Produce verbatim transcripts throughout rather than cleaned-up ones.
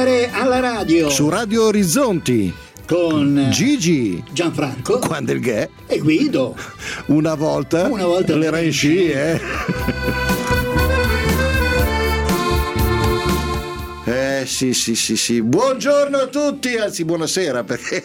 Mare alla radio. Su Radio Orizzonti. Con Gigi, Gianfranco, Quando il Ghè e Guido. Una volta, Una volta l'era in sci, eh. Eh sì sì sì sì. Buongiorno a tutti, anzi buonasera, perché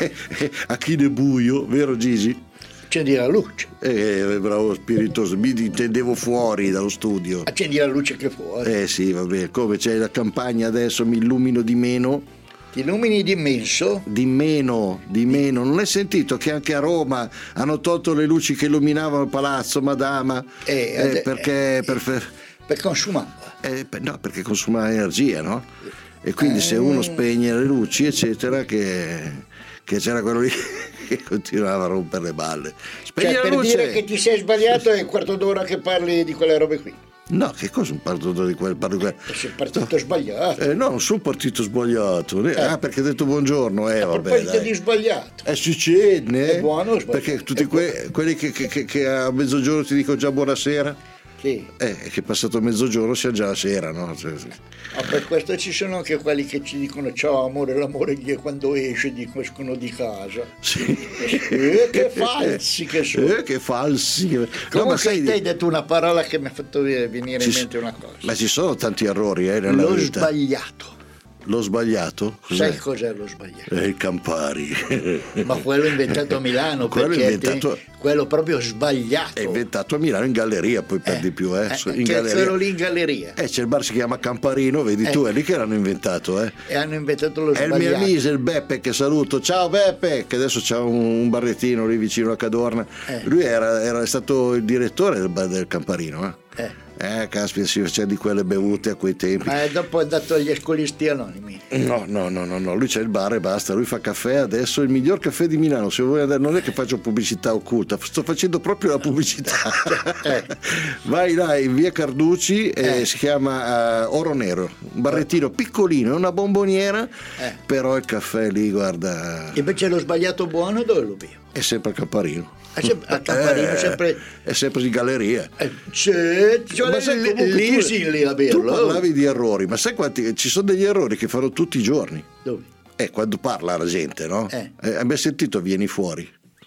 a chi ne buio, vero Gigi? Accendi la luce. Eh, bravo spiritoso, mi intendevo fuori dallo studio. Accendi la luce che fuori. Eh sì, vabbè, come c'è la campagna adesso, mi illumino di meno. Ti illumini di immenso? Di meno, di meno. Non hai sentito che anche a Roma hanno tolto le luci che illuminavano il palazzo Madama? Eh, eh, eh, perché eh, per, per consumare. Eh, no, perché consuma energia, no? E quindi eh. se uno spegne le luci, eccetera, che, che c'era quello lì che continuava a rompere le balle. Spegni Cioè, la per luce. dire che ti sei sbagliato è un quarto d'ora che parli di quelle robe qui. No, che cosa un partito di quel parlo di quel... Sei partito sbagliato. Eh, no, non sono partito sbagliato. Eh. Ah, perché hai detto buongiorno. Eh, a vabbè, proposito dai. di sbagliato. Eh, succede. È buono o sbagliato? Perché tutti que- quelli che, che, che, che a mezzogiorno ti dicono già buonasera. Sì. Eh, che passato mezzogiorno sia già la sera, no? Cioè, sì. Ah, per questo ci sono anche quelli che ci dicono ciao amore, l'amore gli è quando esce, dicono escono di casa. Sì. Eh, che falsi che sono. Eh, che falsi. Comunque No, ma sai, te hai detto una parola che mi ha fatto venire in ci- mente una cosa. ma ci sono tanti errori eh, nella Lo vita. sbagliato. Lo sbagliato? Cos'è? Sai cos'è lo sbagliato? Eh, il Campari. Ma quello inventato a Milano, Quello perché inventato- te- quello proprio sbagliato. È inventato a Milano in galleria, poi per Eh, di più, eh. eh, in che galleria. quello lì in galleria. Eh, c'è il bar si chiama Camparino, vedi Eh. tu, è lì che l'hanno inventato, eh. E hanno inventato lo È il mio sbagliato. amico, il Beppe, che saluto. Ciao Beppe, che adesso c'ha un, un barrettino lì vicino a Cadorna. Eh. Lui era, era stato il direttore del bar del Camparino, eh. Eh. Eh, caspita, si faceva di quelle bevute a quei tempi. Ma dopo è dato agli alcolisti anonimi. No, no, no, no, no, lui c'è il bar e basta, lui fa caffè adesso, il miglior caffè di Milano, se vuoi andare, non è che faccio pubblicità occulta, sto facendo proprio la pubblicità. Eh. Vai là in via Carducci, e Eh. si chiama uh, Oro Nero, un barrettino piccolino, è una bomboniera, Eh. però il caffè lì, guarda, Invece lo sbagliato buono dove lo bevo? è sempre a Camparino. È sempre- a Camparino, Eh, sempre- è sempre di galleria. Eh, c'è, c'è Ma sai, comunque lì tu- sì, lì a Tu berlo. parlavi di errori, ma sai quanti ci sono degli errori che fanno tutti i giorni? Dove? Eh, quando parla la gente, no? Eh. Eh, abbiamo sentito vieni fuori,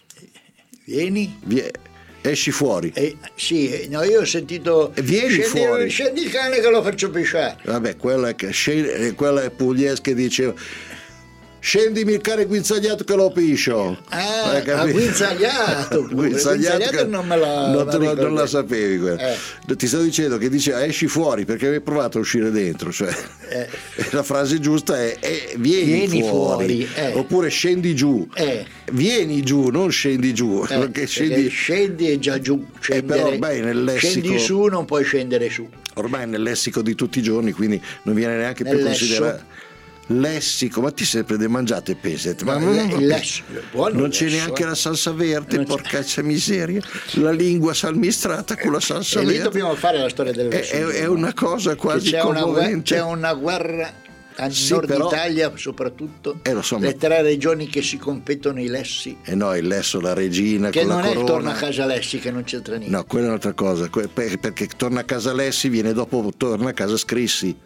Vieni? Vie- esci fuori. Eh, sì, eh, no, io ho sentito E vieni scendi, fuori. scendi il cane che lo faccio pisciare. Vabbè, quella è, che, scen- eh, quella è Pugliese che diceva scendimi il cane guinzagliato che lo piscio. Ah, Hai ha capito? guinzagliato. Guinzagliato che- che non me la non, te non la, non ricordo. la sapevi quella. Eh. Ti stavo dicendo che diceva esci fuori perché avevi provato a uscire dentro, cioè Eh. la frase giusta è, è vieni, Vieni fuori, fuori, eh. oppure scendi giù. Eh. Vieni giù, non scendi giù, Eh, perché perché scendi scendi e già giù. Scendere, però ormai nel lessico- scendi su, non puoi scendere su. ormai nel lessico di tutti i giorni, quindi non viene neanche Nel più lesso. considerato lessico, ma ti sempre de mangiate pesette, ma No, non, il lesso, buono non il c'è lesso, neanche eh. la salsa verde, Non c'è. porcaccia miseria, la lingua salmistrata con la salsa E lì verde dobbiamo fare la storia del è, lesso. è- è una cosa Che quasi c'è una, guerra, commovente. c'è una guerra a Sì, nord però- Italia soprattutto, Eh, lo so, ma- le tre regioni che si competono i lessi, E no, il lesso, la regina che con non la è corona. torna a casa lessi che non c'entra niente. No, quella è un'altra cosa, que- per- perché torna a casa Lessi, viene dopo torna a casa Scrissi.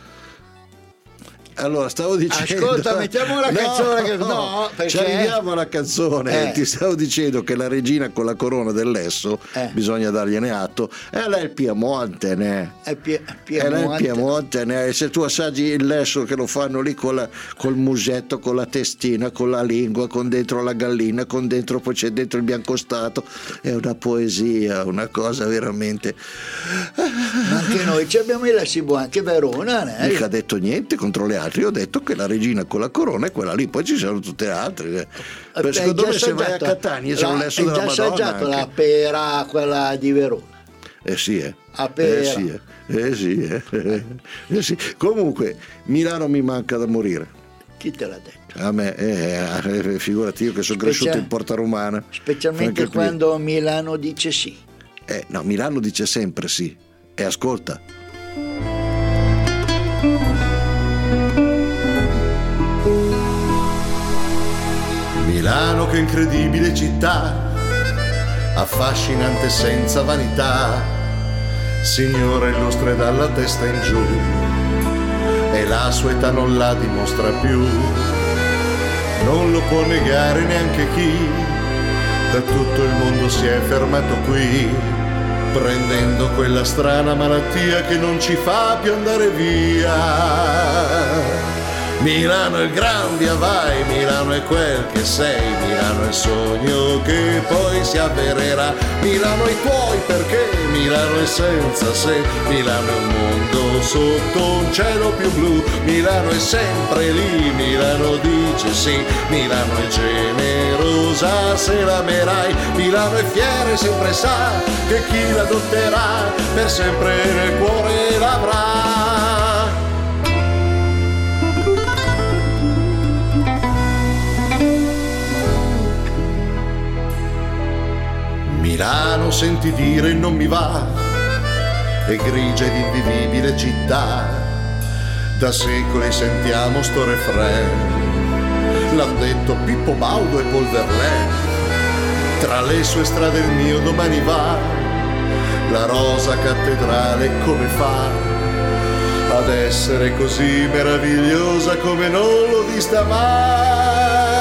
Allora, stavo dicendo. Ascolta, mettiamo la No, canzone che- no, perché- ci arriviamo alla canzone. Eh. Ti stavo dicendo che la regina con la corona del lesso, Eh. bisogna dargliene atto, e lei è il Piemonte, ne? È Pie- E lei è il Piemonte. Piemonte, ne? E se tu assaggi il lesso che lo fanno lì con la- col musetto, con la testina, con la lingua, con dentro la gallina, con dentro poi c'è dentro il biancostato, è una poesia, una cosa veramente. Ma anche noi ci abbiamo i lessi buoni, anche Verona, né? Mica ha detto niente contro le altre, io ho detto che la regina con la corona è quella lì, poi ci sono tutte le altre. Per Hai secondo già me se vai a assaggiato Catania c'è un la- lesso hai della già Madonna. assaggiato anche. la pera, quella di Verona. Eh sì, eh. A pera. Eh sì, eh. Eh sì, eh. Eh sì. Comunque, Milano mi manca da morire. Chi te l'ha detto? A me, eh, eh, figurati io che sono Specia- cresciuto in Porta Romana. Specialmente Fai capire. quando Milano dice sì. Eh, no, Milano dice sempre sì. E ascolta. Milano che incredibile città, affascinante senza vanità, signora illustre dalla testa in giù, e la sua età non la dimostra più. Non lo può negare neanche chi da tutto il mondo si è fermato qui, prendendo quella strana malattia che non ci fa più andare via. Milano è il gran via vai, Milano è quel che sei, Milano è il sogno che poi si avvererà. Milano è i tuoi perché, Milano è senza se, Milano è un mondo sotto un cielo più blu. Milano è sempre lì, Milano dice sì, Milano è generosa se l'amerai. Milano è fiera e sempre sa che chi l'adotterà per sempre nel cuore l'avrà. Milano senti dire non mi va, è grigia ed invivibile città, da secoli sentiamo sto refrain, l'han detto Pippo Baudo e Paul Verlaine, tra le sue strade il mio domani va, la rosa cattedrale come fa ad essere così meravigliosa come non l'ho vista mai.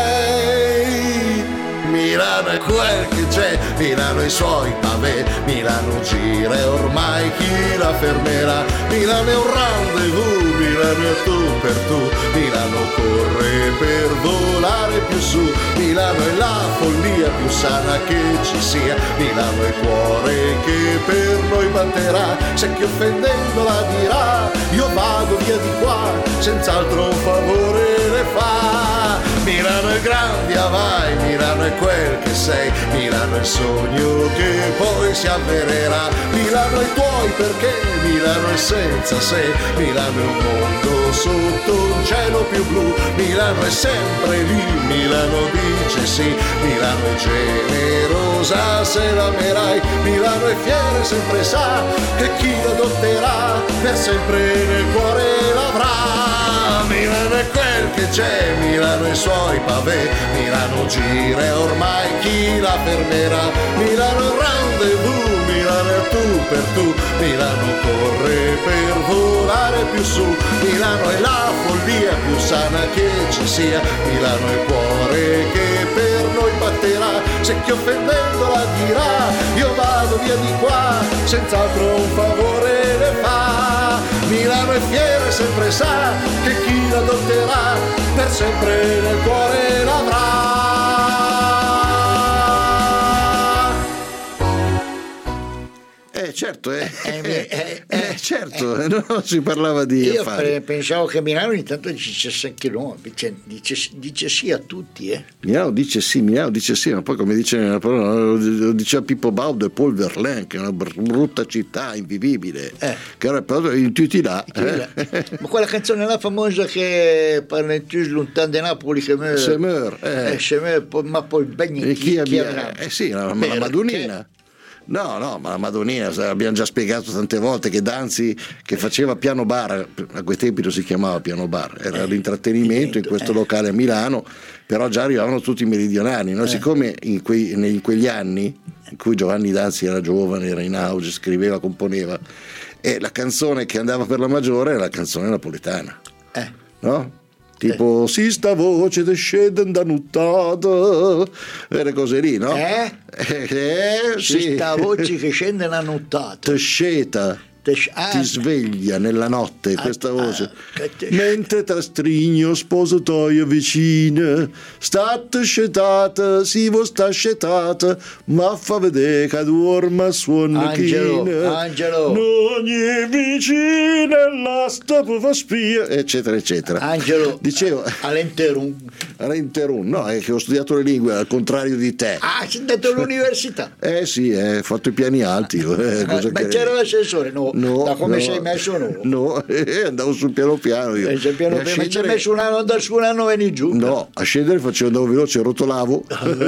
Milano è quel che c'è, Milano e i suoi pavè, Milano gira e ormai chi la fermerà. Milano è un rendezvous, Milano è tu per tu, Milano corre per volare più su, Milano è la follia più sana che ci sia, Milano è il cuore che per noi batterà, se chi offendendola dirà io vado via di qua, senz'altro un favore le fa. Milano è gran via vai, Milano è quel che sei, Milano è il sogno che poi si avvererà. Milano è i tuoi perché, Milano è senza se, Milano è un mondo sotto un cielo più blu. Milano è sempre lì, Milano dice sì, Milano è generosa se l'amerai. Milano è fiera e sempre sa che chi l'adotterà per sempre nel cuore l'avrà. Milano è quel che c'è, Milano e i suoi pavè, Milano gira e ormai chi la fermerà. Milano è un rendezvous, Milano è tu per tu, Milano corre per volare più su, Milano è la follia più sana che ci sia, Milano è il cuore che per noi batterà, se chi offendendola dirà io vado via di qua, senz'altro un favore le fa. Milano è fiera e sempre sa che chi l'adotterà per sempre nel cuore l'avrà. Eh certo, eh, Eh, eh, eh, eh, eh, certo, no, si parlava di Io affari. pe- pensavo che Milano ogni tanto dicesse anche no, dice, dice, dice sì a tutti. Eh. Milano dice sì, Milano dice sì, ma poi come dice nella parola, lo diceva Pippo Baudo e Paul Verlaine, che è una brutta città, invivibile, Eh. che era proprio in tutti là. Eh. Ma quella canzone là famosa che parla in più lontano di Napoli che me, Se meurt, eh. eh, se meurt, poi- ma poi ben E chi abbia, avrà? eh sì, la, la Perché? Madonnina. No, no, ma la Madonnina, abbiamo già spiegato tante volte che Danzi, che faceva piano bar, a quei tempi non si chiamava piano bar, era Eh, l'intrattenimento in questo eh. locale a Milano, però già arrivavano tutti i meridionali, no? Eh. Siccome in, quei, in quegli anni in cui Giovanni Danzi era giovane, era in auge, scriveva, componeva, e la canzone che andava per la maggiore era la canzone napoletana, Eh. no? Tipo, si sta voce de scende da nuttata, e le cose lì, no? Eh? Eh, Ci sì. sta voce che scende una nottata. Te sceta, Te- ah, ti sveglia nella notte ah, questa ah, voce. che te- Mentre trastrigno sposotoio vicina, state scetata, si vo sta scetata, ma fa vedere che dorma suona Angelo, china. Angelo. Non è vicina, la sta per spia, eccetera, eccetera. Angelo, Dicevo, all'interum. Renterum, no, è che ho studiato le lingue al contrario di te. Ah, sei andato all'università. Eh sì, eh, ho fatto i piani alti. Eh, cosa Ma che- c'era l'ascensore? No. No, Da come no, sei messo no. No, eh, andavo sul piano piano io. Eh, se piano E a piano, ma ci hai scendere- messo un anno andare su un anno veni giù. No, a scendere facevo, andavo veloce, rotolavo.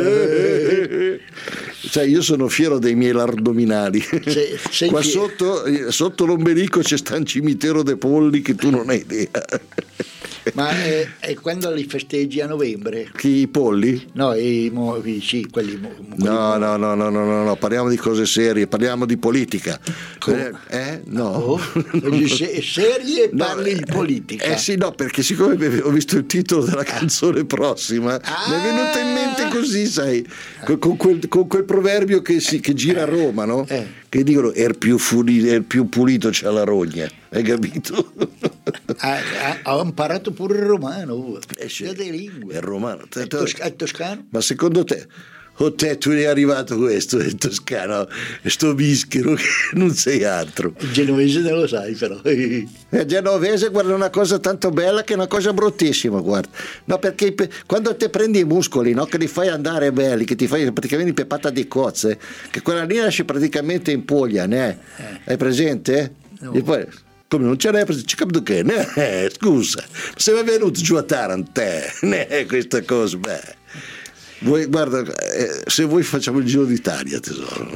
Cioè io sono fiero dei miei lardominali. Sei- sei Qua fiero. sotto, sotto l'ombelico c'è sta un cimitero dei polli che tu non hai idea. Ma è, è quando li festeggi a novembre? Chi, i polli? No, i, mo, i sì, quelli, mo, quelli no, no, no, no, no, no, no, parliamo di cose serie, parliamo di politica. Come? Eh? No. Oh, se, serie e parli no, di politica. Eh sì, no, perché siccome ho visto il titolo della canzone prossima, ah. mi è venuto in mente così, sai, con, con, quel, con quel proverbio che, si, che gira a Roma, no? Eh. Che dicono, er più, fuli, er più pulito c'ha la rogna, hai capito? Ha, ha, ha imparato pure il romano, eh sì, delle lingue. È romano. È, tos- è toscano? Ma secondo te, o te tu è arrivato questo in toscano, sto bischero che non sei altro. Il genovese non lo sai però. Il genovese, guarda, è una cosa tanto bella che è una cosa bruttissima, guarda. No, perché quando te prendi i muscoli, no, che li fai andare belli, che ti fai praticamente pepata di cozze, che quella lì nasce praticamente in poglia, né? Eh. Hai presente? No. E poi, come non ce l'hai preso, ci capito che? Eh, scusa, sei venuto giù a Taranto, eh, questa cosa, beh. Voi, guarda, eh, se vuoi facciamo il giro d'Italia, tesoro.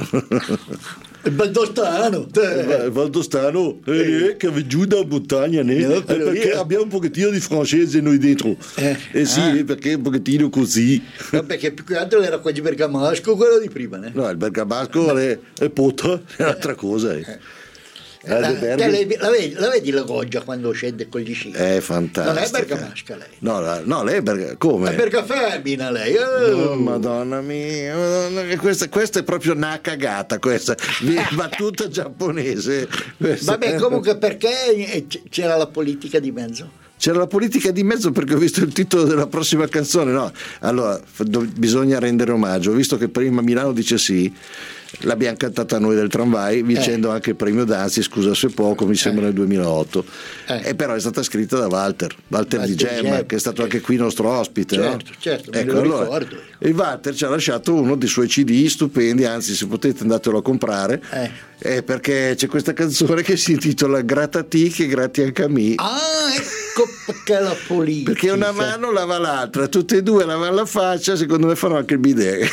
Il Valdostano, il Valdostano, eh, che è giù da montagna, né? No, eh, perché abbiamo un pochettino di francese noi dentro. Eh, eh sì, ah. perché un pochettino così. No, perché più che altro era qua di Bergamasco, quello di prima, né? No, il Bergamasco è, è pota, è un'altra cosa. Eh. Eh. La, la, vedi, la, vedi, la vedi la Goggia quando scende con gli sci? È fantastica. Non è bergamasca lei? No, la, no lei è berga, come? È bergafemmina lei. Oh. Oh, Madonna mia, Madonna, questa, questa è proprio una cagata, questa battuta giapponese. Questa. Vabbè, comunque perché c'era la politica di mezzo? C'era la politica di mezzo perché ho visto il titolo della prossima canzone, no? Allora, do, bisogna rendere omaggio, visto che prima Milano dice sì, l'abbiamo cantata noi del tramvai, vincendo eh. anche il premio Danzi, scusa se poco, mi sembra eh. nel duemilaotto, eh. e però è stata scritta da Walter, Walter, Walter di Gemma, Gemma, che è stato anche qui nostro ospite. Certo, no? certo, ecco, me lo allora, ricordo. Il Walter ci ha lasciato uno dei suoi C D stupendi, anzi se potete andatelo a comprare, eh. Eh, perché c'è questa canzone che si intitola Gratati che grati anche a me. Ah, ecco perché la politica. Perché una mano lava l'altra, tutte e due lavano la faccia, secondo me fanno anche il bidet.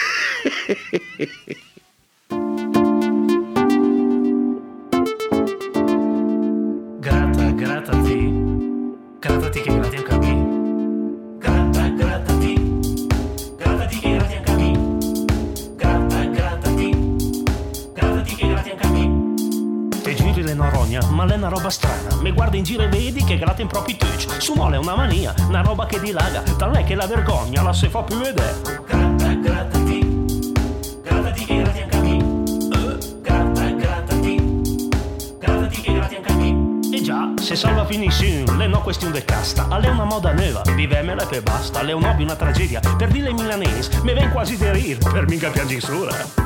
Gratta, grattati, grattati che grati anche a me. Gratta, grattati, grattati che grati anche a me. Gratta, grattati, grattati che grati anche a me. Te giri le norogna, ma l'è una roba strana. Mi guardi in giro e vedi che grati in proprio touch. Su mole è una mania, una roba che dilaga. Tant'è che la vergogna la si fa più vedere. Gratta, grattati, grattati che grati anche a me. Gratta, grattati, grattati che grati anche a me. E già, se salva finissimo, le no questione de casta. Alle una moda nuova, vivemela e basta. Alle un hobby, una tragedia, per dire milanese, mi ven quasi da rir, per mica piangi sura.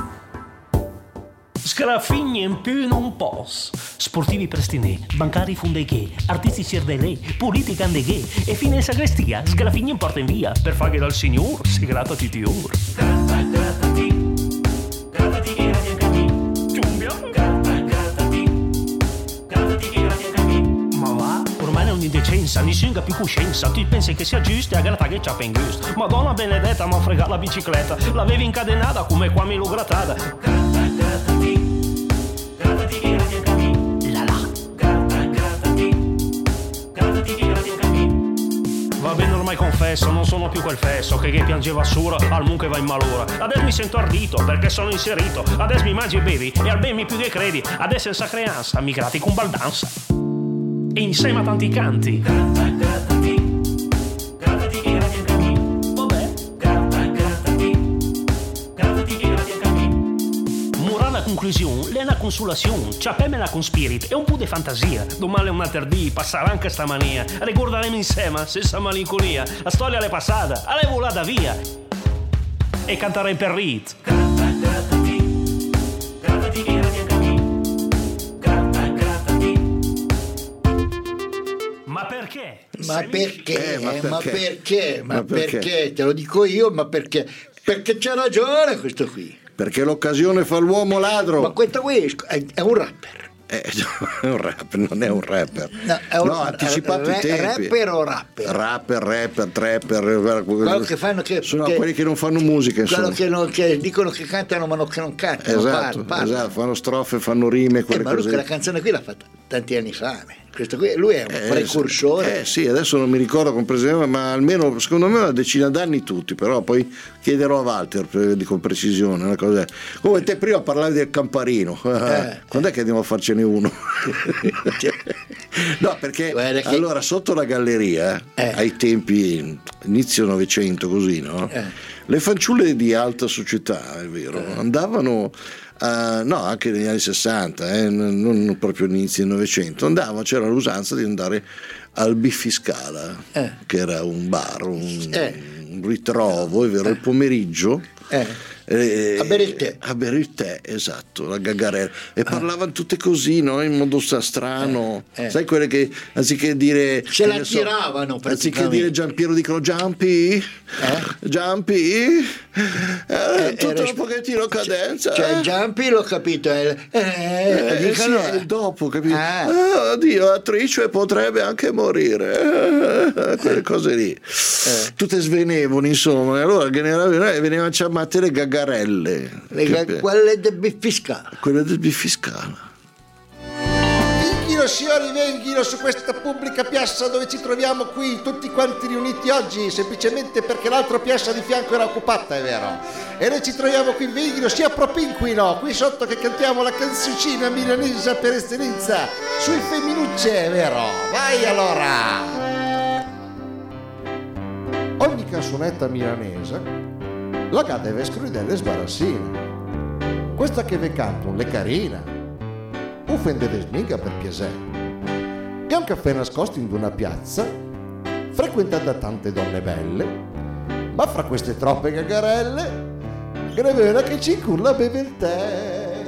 Scrafigni in più non pos. Sportivi prestinè, bancari fundeghe, artisti cervelè, politica andeghe, e fine in sagrestia, sgrafigni in porta in via, per fare dal signor, si gratta titiur. Gratta, grattati, grattati che grati anche a me. Ciumbia, gratta, grattati, grattati che grati anche a me. Ma va, ormai è un'indecenza, nessuno ha più coscienza, tu pensi che sia giusto e a gratta che c'ha pengusto. Madonna benedetta, ma frega la bicicletta, l'avevi incadenata come qua me l'ho grattata. Gratta, grattati, grattati che grati anche a me. La la, gratta, grattati, grattati che grati anche a me. Va bene, ormai confesso, non sono più quel fesso che, che piangeva sura al moon che va in malora. Adesso mi sento ardito perché sono inserito, adesso mi mangi e bevi e al ben mi più che credi, adesso in sacreanza mi grati con baldanza. E insieme a tanti canti. Gratta, grattati, grattati che grati anche a me. Vabbè, gratta, grattati, grattati che grati anche a me. Mura la conclusione, l'è una consolazione, ciapemela con spirit e un po' di fantasia. Domani un altro dì passerà anche sta mania, ricorderemo insieme senza malinconia, la storia è passata, è volata via e canteremo per rit. Gratta, grattati, grattati che grati anche a me. Ma perché? Ma perché? Eh, ma perché? Ma perché? Ma Ma perché? perché? Te lo dico io, ma perché? Perché c'ha ragione questo qui. Perché l'occasione fa l'uomo ladro. Ma questo qui è, è un rapper. Eh, è un rapper, non è un rapper. No, è un, no, ha anticipato ra- i tempi. Rapper o rapper? Rapper, rapper, trapper. Quello che fanno che, sono che, quelli che non fanno musica, quello insomma. che, non, che dicono che cantano ma non, che non cantano. Esatto, parla, parla. esatto, fanno strofe, fanno rime, Eh, quelle ma lui cose. quella canzone qui l'ha fatta tanti anni fa. Questo qui, lui è un Eh, precursore. Eh sì, adesso non mi ricordo con precisione, ma almeno secondo me una decina d'anni tutti, però poi chiederò a Walter per, di, con precisione una cosa. Come te prima parlavi del Camparino, Eh, quando è che andiamo a farcene uno? No, perché Guarda che- allora sotto la galleria, Eh. ai tempi inizio Novecento così, no? Eh. Le fanciulle di alta società, è vero, andavano a- no, anche negli anni sessanta, eh, non non proprio all'inizio del Novecento, andavano, c'era l'usanza di andare al Biffiscala, Eh. che era un bar, un, Eh. un ritrovo, è vero, il pomeriggio. Eh. eh, A bere il tè. a bere il tè, esatto, la gaggarella, e parlavano tutte così, no? In modo sta- strano, Eh, eh. sai quelle che anziché dire Se che la ne so, tiravano anziché praticamente. dire Giampiero dicono Giampi, Giampi, eh, tutto era- un pochettino cadenza, Cioè, eh. Giampi l'ho capito, eh, eh, Eh, dicono- sì, è il dopo, capito? Ah. Ah, oddio, attrice potrebbe anche morire, eh, quelle cose lì, tutte svenevoli, insomma. E allora generalmente venivano chiamate le gaggarelle, le che- ga- quelle del Biffiscala. quelle del Biffiscala. Venghino signori, venghino su questa pubblica piazza dove ci troviamo qui tutti quanti riuniti oggi, semplicemente perché l'altra piazza di fianco era occupata, è vero. E noi ci troviamo qui, venghino, sia propinquino, qui sotto che cantiamo la canzoncina milanese per eccellenza, sui femminucce, è vero. Vai allora! Ogni canzonetta milanese la ga deve scrivere delle sbarazzine. Questa che vi canto, le carina, offende de smiga per piacere. È un caffè nascosto in una piazza, frequentata da tante donne belle, ma fra queste troppe gagarelle, grevena che ci culla beve il tè.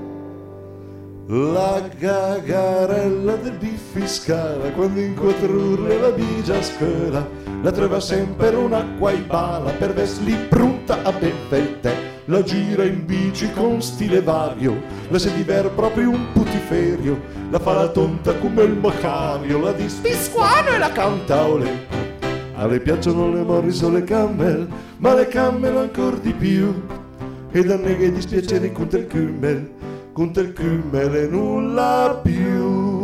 La gagarella del Biffiscala, quando incontrurre la bigia a scuola, la trova sempre un'acqua in bala per vesli pronta a bere il tè. La gira in bici con stile vario, la si diver proprio un putiferio, la fa la tonta come il Macario, la dispisquano e la canta olè. A lei piacciono le morris o le camel, ma le camel ancor di più, e da neghe dispiacere con il kümmel, con il kümmel e nulla più.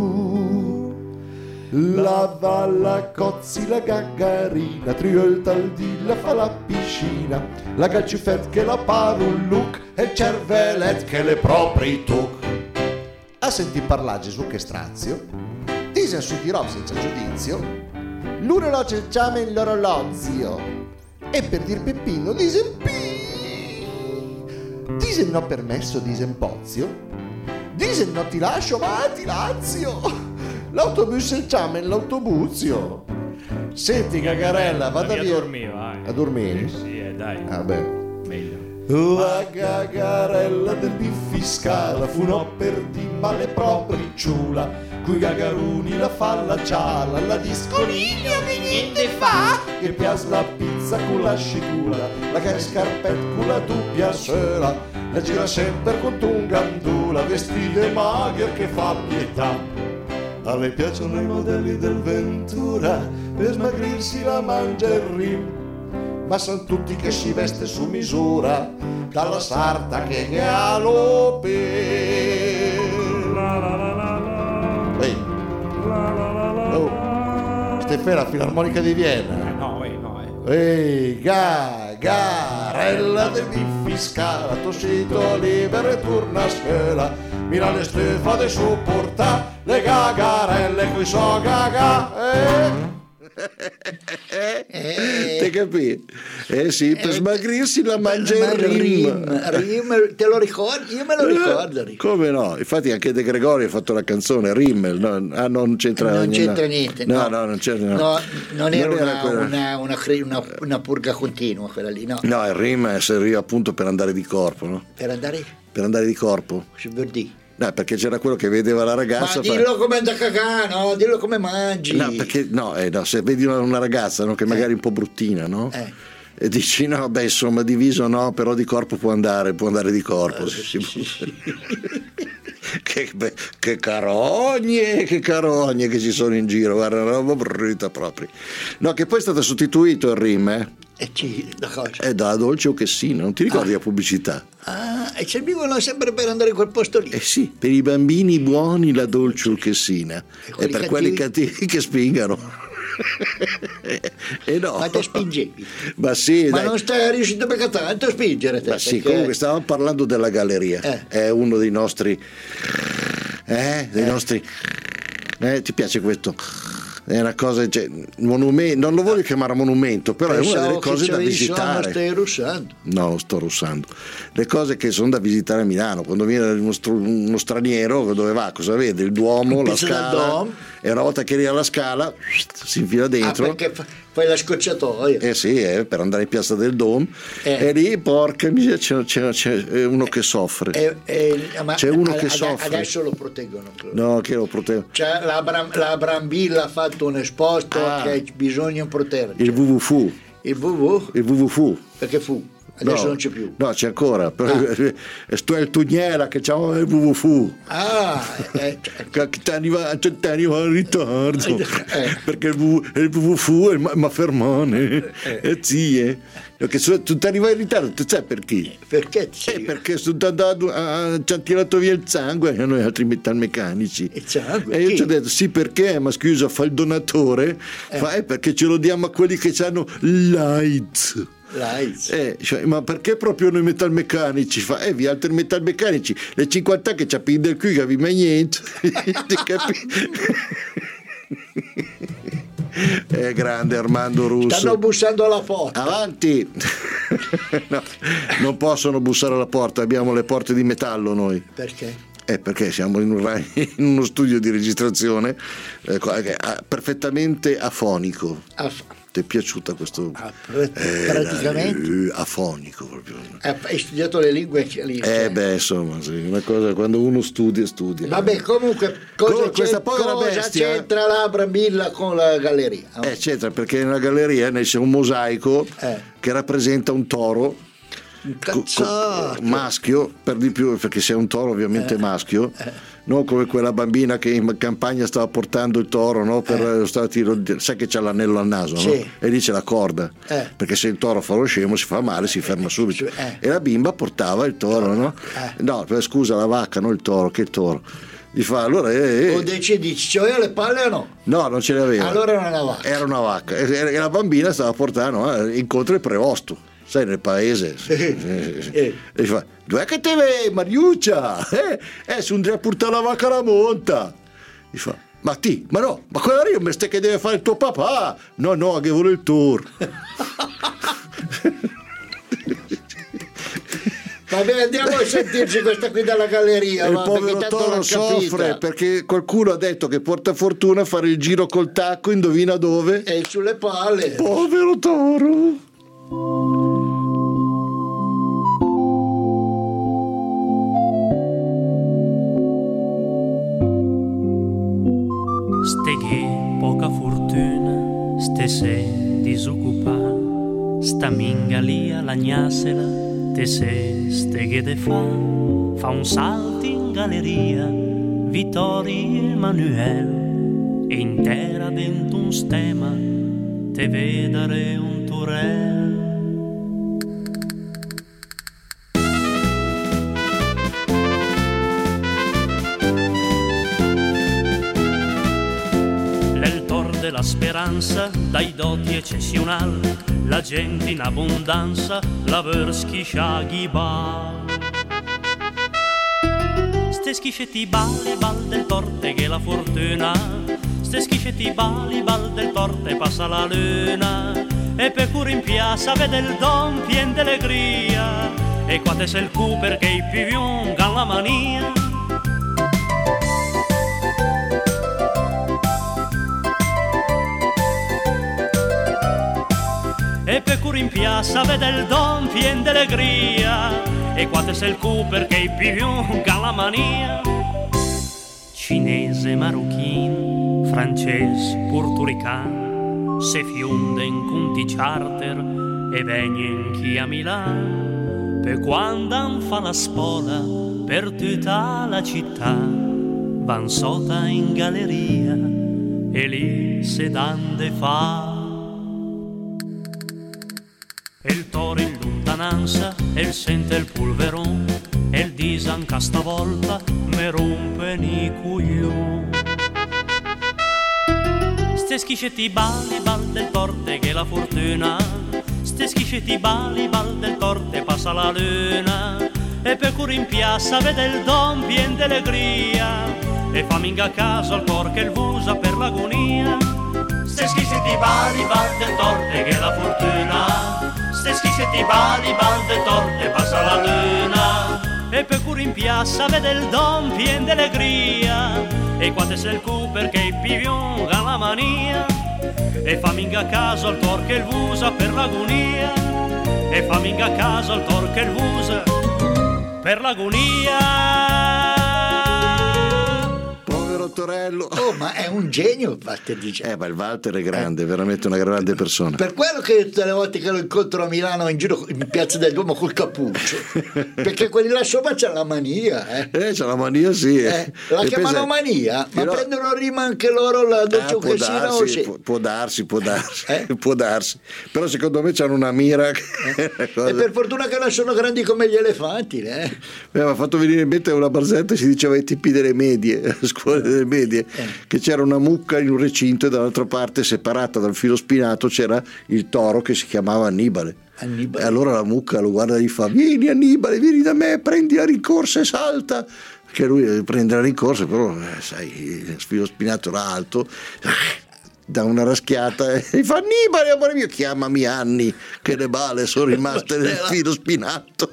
La valla cozzi la gaggarina, trio il taldì la fa la piscina, la calcifet che la pare un look e il cervellet che le propri tuc. A sentì parlare Gesù che strazio, dise su dirò senza giudizio, l'orologio chiama in l'orologio, e per dir Peppino dise pi, dise no permesso, dise pozio, dise no ti lascio ma ti lazio. L'autobus il chiama in l'autobuzio. Senti gagarella, vada via. A dormire, vai. A dormire? Sì, eh, dai. Ah beh. Meglio. La gagarella del Biffiscala fu no per di male propri ciula, cui gagaruni la fa la ciala, la disconiglio che niente fa, che pias la pizza con la scicula, la che scarpet con la doppia sera, la gira sempre con un gandula, vestite magher che fa pietà. A lei piacciono i modelli del Ventura, per smagrirsi la mangia il rim, ma son tutti che si veste su misura, dalla sarta che galope. Ehi, oh, Stefano, Filarmonica di Vienna. No, eh, no, eh. Ehi, gagarella del Biffiscala, tossito libero e torna a scuola. Milano e Stefa de supporta le gagarelle qui so gaga. Eh. Eh, te capì? Eh sì, per smagrirsi la mangia Ma il Rim, rim. Rim, te lo ricordi? Io me lo ricordo. Rim. Come no? Infatti anche De Gregori ha fatto la canzone Rimmel, no? Ah, non c'entra Non niente. c'entra niente. No, no, non c'entra. No. No, non era, una, quella- una, una, cre- una- una purga continua quella lì, no? No, il rim serviva appunto per andare di corpo, no? Per andare Per andare di corpo. su Verdi. No, perché c'era quello che vedeva la Ma ragazza. fa- dillo come da cagare, no? Dillo come mangi. No, perché no, eh, no, se vedi una, una ragazza, no, che magari è un po' bruttina, no? Eh. E dici no, beh, insomma, diviso no, però di corpo può andare, può andare di corpo. se si può. che, beh, che carogne, che carogne che ci sono in giro, guarda, una roba brutta proprio. No, che poi è stato sostituito il rim, eh? E ci, da cosa? È da Dolce o Chessina, non ti ricordi la pubblicità? Ah, e ci vivono sempre per andare in quel posto lì. Eh sì, per i bambini buoni la dolce orchessina, e, e per quelli cattivi che spingano. E no. Ma te spingevi? Ma sì, ma dai. non stai riuscendo mica tanto a spingere te, ma sì, perché... comunque stavamo parlando della galleria, eh. è uno dei nostri eh, dei eh. nostri eh, ti piace questo? È una cosa, cioè, monumento, non lo voglio chiamare monumento, però Pensavo è una delle cose da visitare. Non stai russando? No, non sto russando. Le cose che sono da visitare a Milano, quando viene uno, str- uno straniero, dove va? Cosa vede? Il Duomo, la Scala, e una volta che arriva alla Scala si infila dentro. Ah, perché fai la scocciatoia? Eh sì, eh, per andare in Piazza del Dom, eh. E lì, porca miseria, c'è, c'è, c'è uno che soffre. Eh, eh, c'è uno ad, che ad, soffre. Adesso lo proteggono. No, che lo proteggono? Cioè, la, Bram, la Brambilla ha fatto un esposto ah. che bisogna proteggere. Il W W F. Il W W F? Il W W F. Perché fu? Adesso no, non c'è più. No, c'è ancora. Ah. Sto è il Tugnela che c'ha il W W F. Ah, eh, che ti arriva in ritardo. Eh. Perché il W W F mi fermane. Eh. E zie. Perché tu ti arriva in ritardo, tu sai perché? Perché? Eh, perché sono andato a, ci hanno tirato via il sangue e noi altri metalmeccanici. Il sangue? E io ci ho detto sì, perché? Ma scusa, fa il donatore. Eh. Fa, eh, perché ce lo diamo a quelli che hanno l'AIDS. l'AIDS. Eh, cioè, ma perché proprio noi metalmeccanici? Fa, eh, vi altri metalmeccanici, le cinquanta che ci appende il qui che vi mai niente. È grande Armando Russo. Stanno bussando alla porta. Avanti. No, non possono bussare alla porta, abbiamo le porte di metallo noi. Perché? Eh, perché siamo in, un, in uno studio di registrazione eh, perfettamente afonico. Af- Ti è piaciuta questo? Ah, praticamente eh, afonico proprio. Hai studiato le lingue lì? Eh beh, insomma, sì, una cosa, quando uno studia, studia. Vabbè, comunque cosa, questa cosa bestia, c'entra la Brambilla con la galleria? No? Eh, c'entra perché nella galleria c'è un mosaico eh. che rappresenta un toro. Cazzato. Maschio, per di più, perché se è un toro ovviamente eh. maschio. Eh. Non come quella bambina che in campagna stava portando il toro, no? Per eh. stava tiro, sai che c'ha l'anello al naso, sì. no? E lì c'è la corda, eh. perché se il toro fa lo scemo si fa male, si ferma subito. Eh. E la bimba portava il toro, no? Eh. No, scusa, la vacca, non il toro, che il toro. Gli fa allora. Eh, eh. O decidi, c'ho le palle o no? No, non ce le aveva. Allora era una vacca. Era una vacca. E la bambina stava portando eh, incontro il preosto. Sai, nel paese e gli fa dove che te vedi Mariuccia eh, eh sono già a portare la vacca alla monta. Gli fa ma ti ma no ma quella lì è un mestiere che deve fare il tuo papà. No no che vuole il toro. Vabbè, andiamo a sentirci questa qui dalla galleria. Il va, povero toro soffre perché qualcuno ha detto che porta fortuna fare il giro col tacco, indovina dove? E sulle palle. Povero toro. Ste che poca fortuna, ste se disoccupato, sta minga lì alla gnasela, te se ste che de fa, fa un salto in galleria, Vittorio Emanuele, e intera dentro un stemma, te vedere un turel. La speranza dai doti eccezionali, la gente in abbondanza, la verschi sciaghi bal. Ste schiscetti bali bal del torte che la fortuna, ste schiscetti bali bal del torte passa la luna, e per cura in piazza vede il don pien d'allegria, e qua te sei il cu perché i pivion gan la mania. E per cura in piazza vede il don pien d'allegria, e qua te sei il cu perché i pivion gan la mania. Cinese, marocchin, francese, portorican, se fiunden conti charter e vegnen chi a Milan, per quando fa la spola per tutta la città, van sota in galleria e lì se dande fa. E il toro in lontananza, e il sente il polveron, e il disanca stavolta me rompe ni cuglioni. Ste schiscetti bali bal del porte che la fortuna, ste schiscetti bali bal del porte passa la luna, e per cui in piazza vede il don pien d'allegria, e fa minga caso al cor che il vusa per l'agonia. Ste schiscetti bali bal del torte che la fortuna, ste schiscetti bali bal del torte passa la luna, e per cui in piazza vede il don pien d'allegria, e quando è il cu perché i pivion ha la mania, e fa minga caso al tor che il vusa per l'agonia, e fa minga caso al tor che il vusa per l'agonia. Povero Torello. Oh, ma è un genio Walter dice. Eh, ma il Walter è grande, eh. veramente una grande persona. Per quello che tutte le volte che lo incontro a Milano in giro in Piazza del Duomo col cappuccio, perché quelli là sopra c'ha la mania, eh. Eh, c'ha la mania, sì. Eh, la e chiamano pensa... mania, ma Però... prendono rima anche loro la dolce ah, può, darsi, sì. può, può darsi, può darsi, eh? può darsi. Però secondo me c'hanno una mira. Eh. Cosa... E per fortuna che non sono grandi come gli elefanti, eh. Mi aveva fatto venire in mente una barzelletta, si diceva ai tipi delle medie, scuole delle medie, eh. che c'era una mucca in un recinto e dall'altra parte, separata dal filo spinato, c'era il toro che si chiamava Annibale. Annibale. E allora la mucca lo guarda e gli fa: vieni Annibale, vieni da me, prendi la rincorsa e salta. Che lui prende la rincorsa, però eh, sai, il filo spinato era alto, dà una raschiata e gli fa: Annibale, amore mio, chiamami Anni, che le bale sono rimaste nel filo spinato.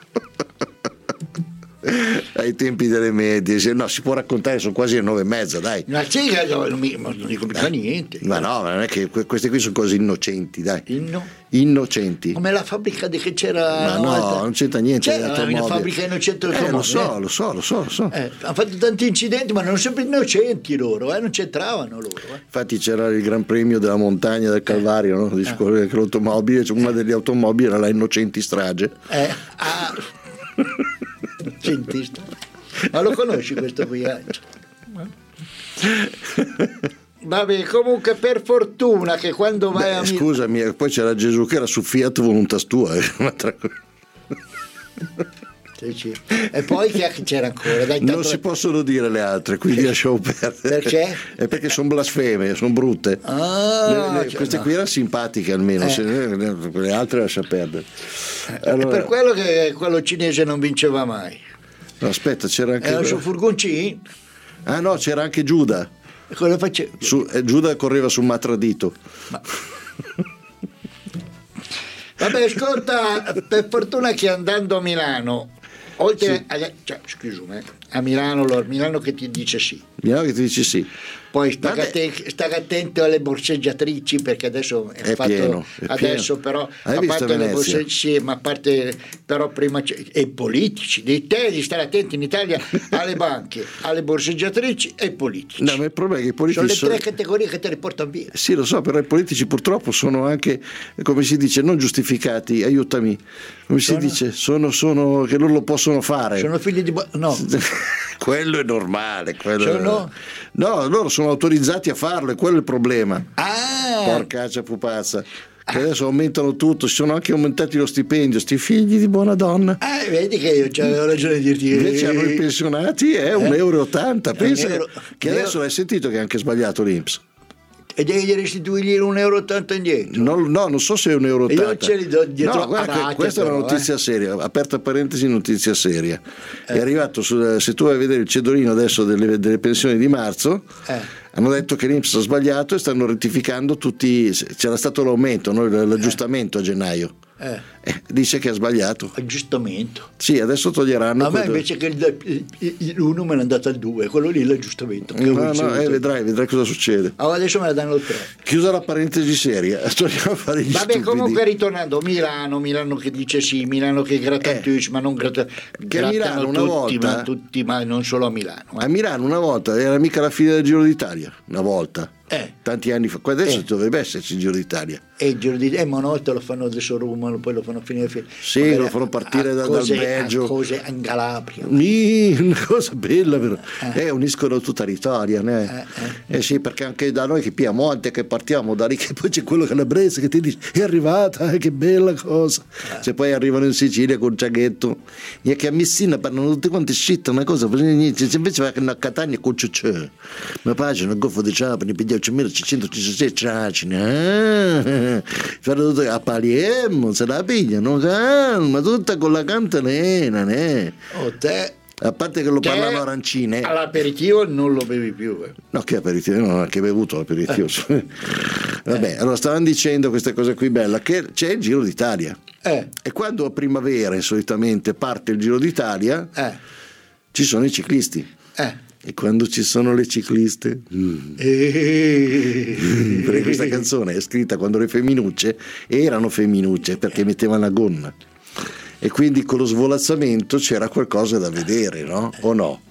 Ai tempi delle medie, no, si può raccontare, sono quasi le nove e mezza, dai. Ma sì, non mi non dico mica niente. Ma no, non è che queste qui sono cose innocenti, dai. Inno? Innocenti. Come la fabbrica di che c'era. Ma no, volta. non c'entra niente. C'era una fabbrica innocente del eh, lo so, eh. lo so, lo so, lo so. Eh, hanno fatto tanti incidenti, ma non sempre innocenti loro, eh, non c'entravano loro. Eh. Infatti c'era il Gran Premio della montagna del Calvario, no? Di eh. che l'automobile, cioè una delle automobili era la Innocenti Strage. Eh, ah. Innocentista. Ma lo conosci questo viaggio? Vabbè, comunque per fortuna che quando vai Beh, a scusami, poi c'era Gesù che era su Fiat Voluntas Tua. Sì, sì. E poi che c'era ancora? Dai, non si possono dire le altre, quindi lasciamo perdere. Perché? È perché sono blasfeme, sono brutte. Ah, le, le, cioè, queste no. qui erano simpatiche almeno, eh. se, le altre lascia perdere. Allora, è per quello che quello cinese non vinceva mai. No, aspetta, c'era anche. Era su furgoncini? Ah no, c'era anche Giuda. Cosa faceva? Su, eh, Giuda correva su Matradito. Ma... Vabbè, ascolta, per fortuna che andando a Milano, oltre sì. a, cioè, scusami, a Milano, a Milano che ti dice sì. Milano che ti dice sì. Poi sta attento alle borseggiatrici, perché adesso è, è fatto pieno, è adesso pieno. Però hai a parte le borse, sì, ma a parte però prima e politici, di te di stare attenti in Italia alle banche, alle borseggiatrici e ai politici. No, ma il problema è che i politici sono le tre sono... categorie che te le portano via. Sì, lo so, però i politici purtroppo sono anche, come si dice, non giustificati, aiutami. Come sono... si dice? Sono, sono che loro lo possono fare. Sono figli di bo... no. Quello è normale, quello sono... No, loro sono autorizzati a farlo, e quello è il problema. Ah! Porcaccia pupazza. Che ah. adesso aumentano tutto, si sono anche aumentati lo stipendio, sti figli di buona donna. Ah, vedi che io avevo ragione di dirti. Invece hanno i pensionati è un euro e ottanta. Pensa euro... che adesso l'hai sentito che è anche sbagliato l'I N P S. E devi restituirgli un euro e ottanta indietro? No, no, non so se è un euro e ottanta. Io ce li do dietro. No, guarda, rate, questa però, è una notizia eh. seria, aperta parentesi, notizia seria. Eh. È arrivato, su, se tu vai a vedere il cedolino adesso delle, delle pensioni di marzo, eh. hanno detto che l'I N P S ha sbagliato e stanno rettificando tutti, c'era stato l'aumento, no? L'aggiustamento eh. a gennaio. Eh. Eh, dice che ha sbagliato. Aggiustamento. Sì, adesso toglieranno. A me invece che l'uno me l'è andato al due, quello lì l'aggiustamento. No, no, eh, vedrai, vedrai cosa succede. Allora adesso me la danno il tre. Chiusa la parentesi seria, torniamo a fare gli Vabbè, stupidi. Comunque ritornando, Milano, Milano che dice sì, Milano che gratta eh. tutti, ma non gratta, che a Milano una tutti, volta, ma tutti, ma non solo a Milano. Eh. A Milano una volta era mica la fine del Giro d'Italia, una volta. Eh. Tanti anni fa, adesso Eh. dovrebbe esserci il Giro d'Italia. E il Giro di eh, ma una volta lo fanno adesso a Roma, poi lo fanno finire fine. Sì, magari lo fanno partire a da- cose, dal Belgio. a cose in Calabria. Mi, una cosa bella, però. Eh. Eh, uniscono tutta l'Italia, né? Eh, Eh, sì, perché anche da noi che Piemonte, che partiamo da lì, che poi c'è quello calabrese che ti dice è arrivata, eh, che bella cosa. Se poi arrivano in Sicilia con Ciaghetto, e che a Messina parlano tutti quanti scitta, una cosa, niente. Se invece va a Catania con Ciuccio, ma pagina, il Golfo di Ciapani, pigliamo centodiciassette tracine, eh. A Palermo se la pigliano, calma, tutta con la cantalena, né? Oh, te, A parte che lo te parlano arancine. all'aperitivo non lo bevi più. Eh. No, che aperitivo, non ho che bevuto l'aperitivo. Vabbè, allora stavano dicendo queste cose qui bella, che c'è il Giro d'Italia. Eh, E quando a primavera solitamente parte il Giro d'Italia, eh, ci sono i ciclisti. eh. E quando ci sono le cicliste, mm. Eh. perché questa canzone è scritta quando le femminucce erano femminucce perché mettevano la gonna. E quindi con lo svolazzamento c'era qualcosa da vedere, no? O no?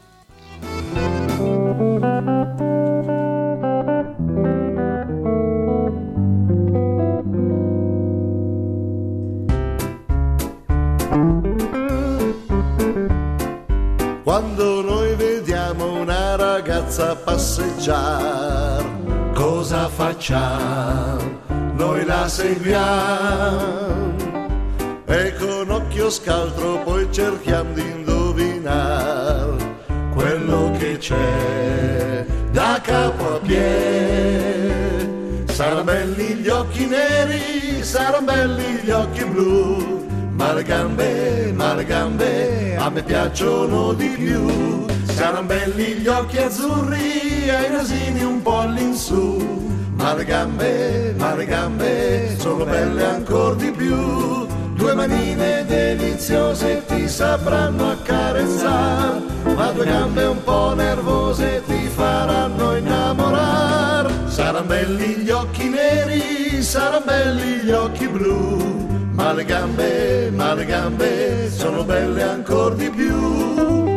Quando noi vediamo una ragazza passeggiare, cosa facciamo? Noi la seguiamo e con occhio scaltro poi cerchiamo di indovinare quello che c'è da capo a piedi. Saranno belli gli occhi neri, saranno belli gli occhi blu, ma le gambe, ma le gambe a me piacciono di più. Saranno belli gli occhi azzurri e i nasini un po' all'insù, ma le gambe, ma le gambe sono belle ancor di più. Due manine deliziose ti sapranno accarezzare, ma due gambe un po' nervose ti faranno innamorar. Saranno belli gli occhi neri, saranno belli gli occhi blu, ma le gambe, ma le gambe sono belle ancor di più.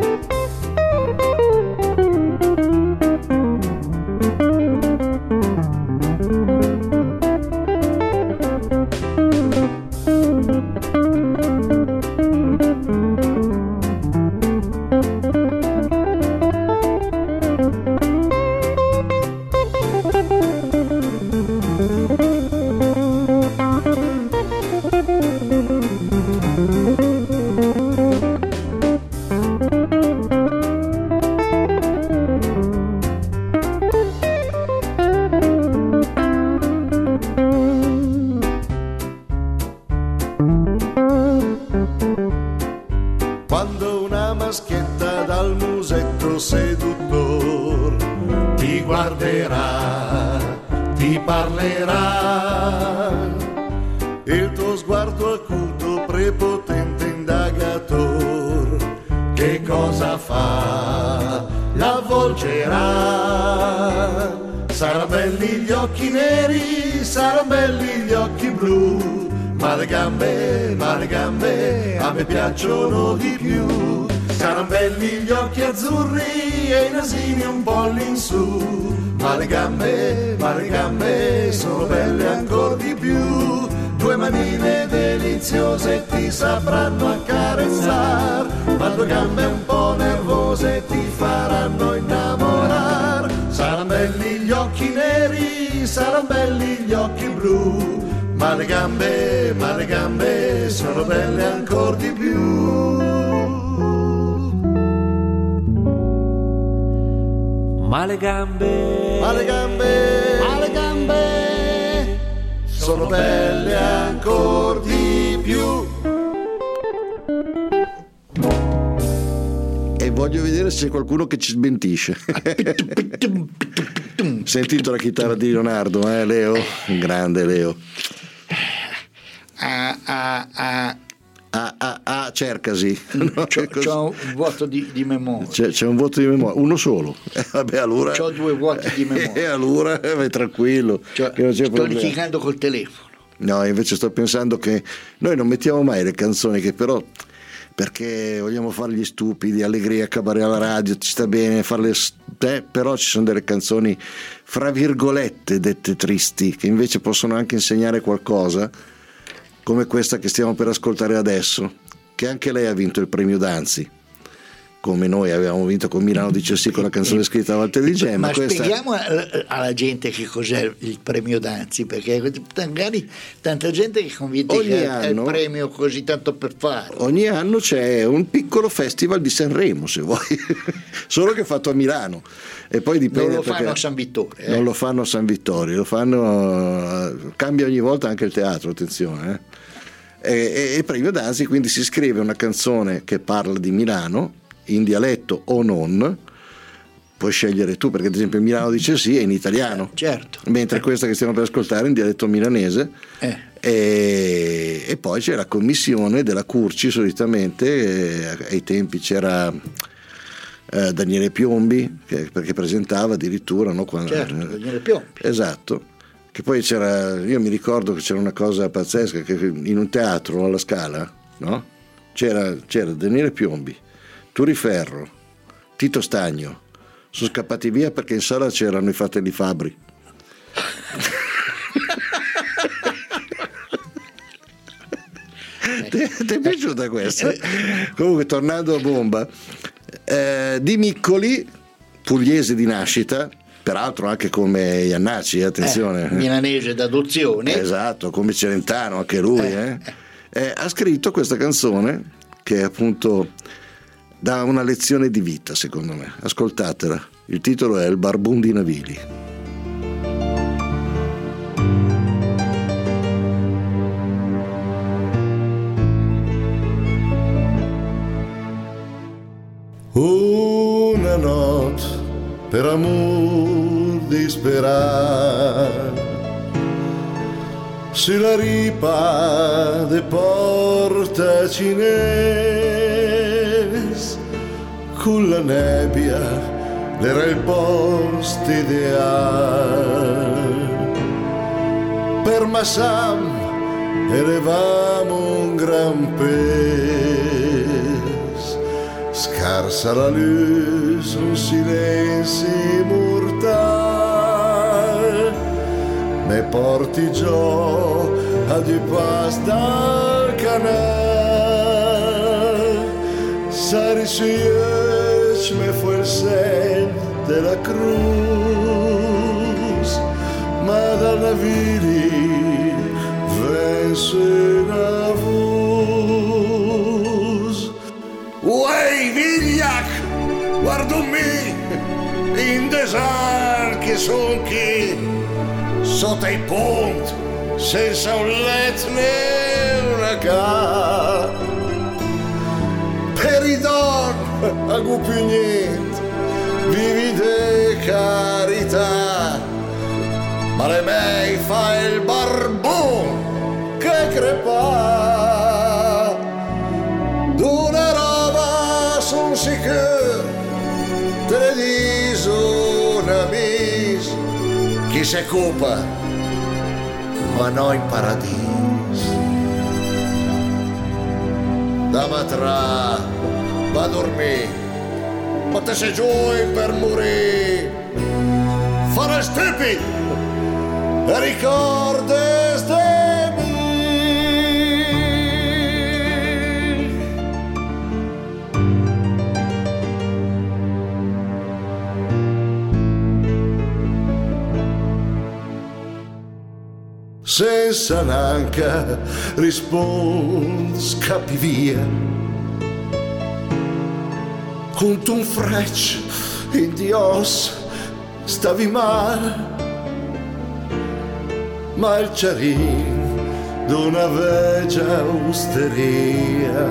Quando una maschietta dal musetto seduttor ti guarderà, ti parlerà, il tuo sguardo acuto, prepotente, indagator, che cosa fa? L'avvolgerà. Saranno belli gli occhi neri, saranno belli gli occhi blu, ma le gambe, ma le gambe a me piacciono di più. Saranno belli gli occhi azzurri e i nasini un po' all'insù, ma le gambe, ma le gambe sono belle ancor di più. Due manine deliziose ti sapranno accarezzar, ma due gambe un po' nervose ti faranno innamorar. Saranno belli gli occhi neri, saranno belli gli occhi blu, ma le gambe, ma le gambe sono belle ancor di più. Ma le gambe, Ma le gambe, Ma le gambe sono belle ancor di più. E voglio vedere se c'è qualcuno che ci smentisce. Sentito la chitarra di Leonardo, eh Leo? Grande Leo. Ah, ah, ah. Ah, ah, ah, cercasi. No, C'ho, che cosa- c'ho un vuoto di, di memoria. C'è, c'è un voto di memoria, uno solo. Eh, vabbè, allora. C'ho due vuoti di memoria. E allora eh, vai tranquillo. Cioè, che non c'è sto problema. litigando col telefono. No, invece sto pensando che noi non mettiamo mai le canzoni che però perché vogliamo fare gli stupidi, allegria, cabaret alla radio, ci sta bene farle, eh, però ci sono delle canzoni fra virgolette dette tristi che invece possono anche insegnare qualcosa, come questa che stiamo per ascoltare adesso, che anche lei ha vinto il premio Danzi, come noi avevamo vinto con Milano dice sì con la canzone scritta da Walter di Gemma. Ma questa... spieghiamo alla gente che cos'è il premio Danzi, perché magari tanta gente che è convinta ogni che anno, è il premio così tanto per farlo. Ogni anno c'è un piccolo festival di Sanremo, se vuoi, solo che è fatto a Milano, e poi dipende, non lo fanno a San Vittorio, eh? Non lo fanno a San Vittorio, lo fanno, cambia ogni volta anche il teatro, attenzione, eh? e, e, e premio Danzi, quindi si scrive una canzone che parla di Milano in dialetto o non, puoi scegliere tu, perché ad esempio Milano dice sì è in italiano, eh, certo, mentre eh. questa che stiamo per ascoltare è in dialetto milanese, eh. e, e poi c'è la commissione della Curci, solitamente eh, ai tempi c'era eh, Daniele Piombi che, perché presentava addirittura, no, quando, certo, eh, Daniele Piombi, esatto, che poi c'era, io mi ricordo che c'era una cosa pazzesca, che in un teatro alla Scala, no? c'era, c'era Daniele Piombi, Turiferro, Tito Stagno, sono scappati via perché in sala c'erano i fratelli Fabbri. ti, ti è piaciuta questa? Comunque, tornando a bomba, eh, Di Miccoli, pugliese di nascita, peraltro anche come Iannacci, attenzione, eh, milanese d'adozione, esatto, come Celentano anche lui, eh, eh. Eh, ha scritto questa canzone che appunto dà una lezione di vita, secondo me. Ascoltatela, il titolo è Il Barbun di Navili. Una notte per amor disperar, sulla ripa de Porta Cines, con la nebbia era il posto ideale. Per Massam eravamo un gran pes, scarsa la luce, un silenzio mortale, me porti giù a di pas dal canal, sari su io me fu il sen della cruz, ma da navili vence una voz. Uei, vigliac, guarda me, in desar che son chi, sotto i ponti, senza un letto né una ca. Per i don, a più niente, vivi de carità, ma le mei fa il barbone che crepa. D'una roba son sicuro, te le diso una mis, chi se occupa, ma no in paradiso. Da matra, va a dormire, ma te sei giù per morire. Fare stupido, e ricordes de me. Senza neanche rispond, scappi via con un freccio in Dios stavi male, ma il ciarin d'una vecchia osteria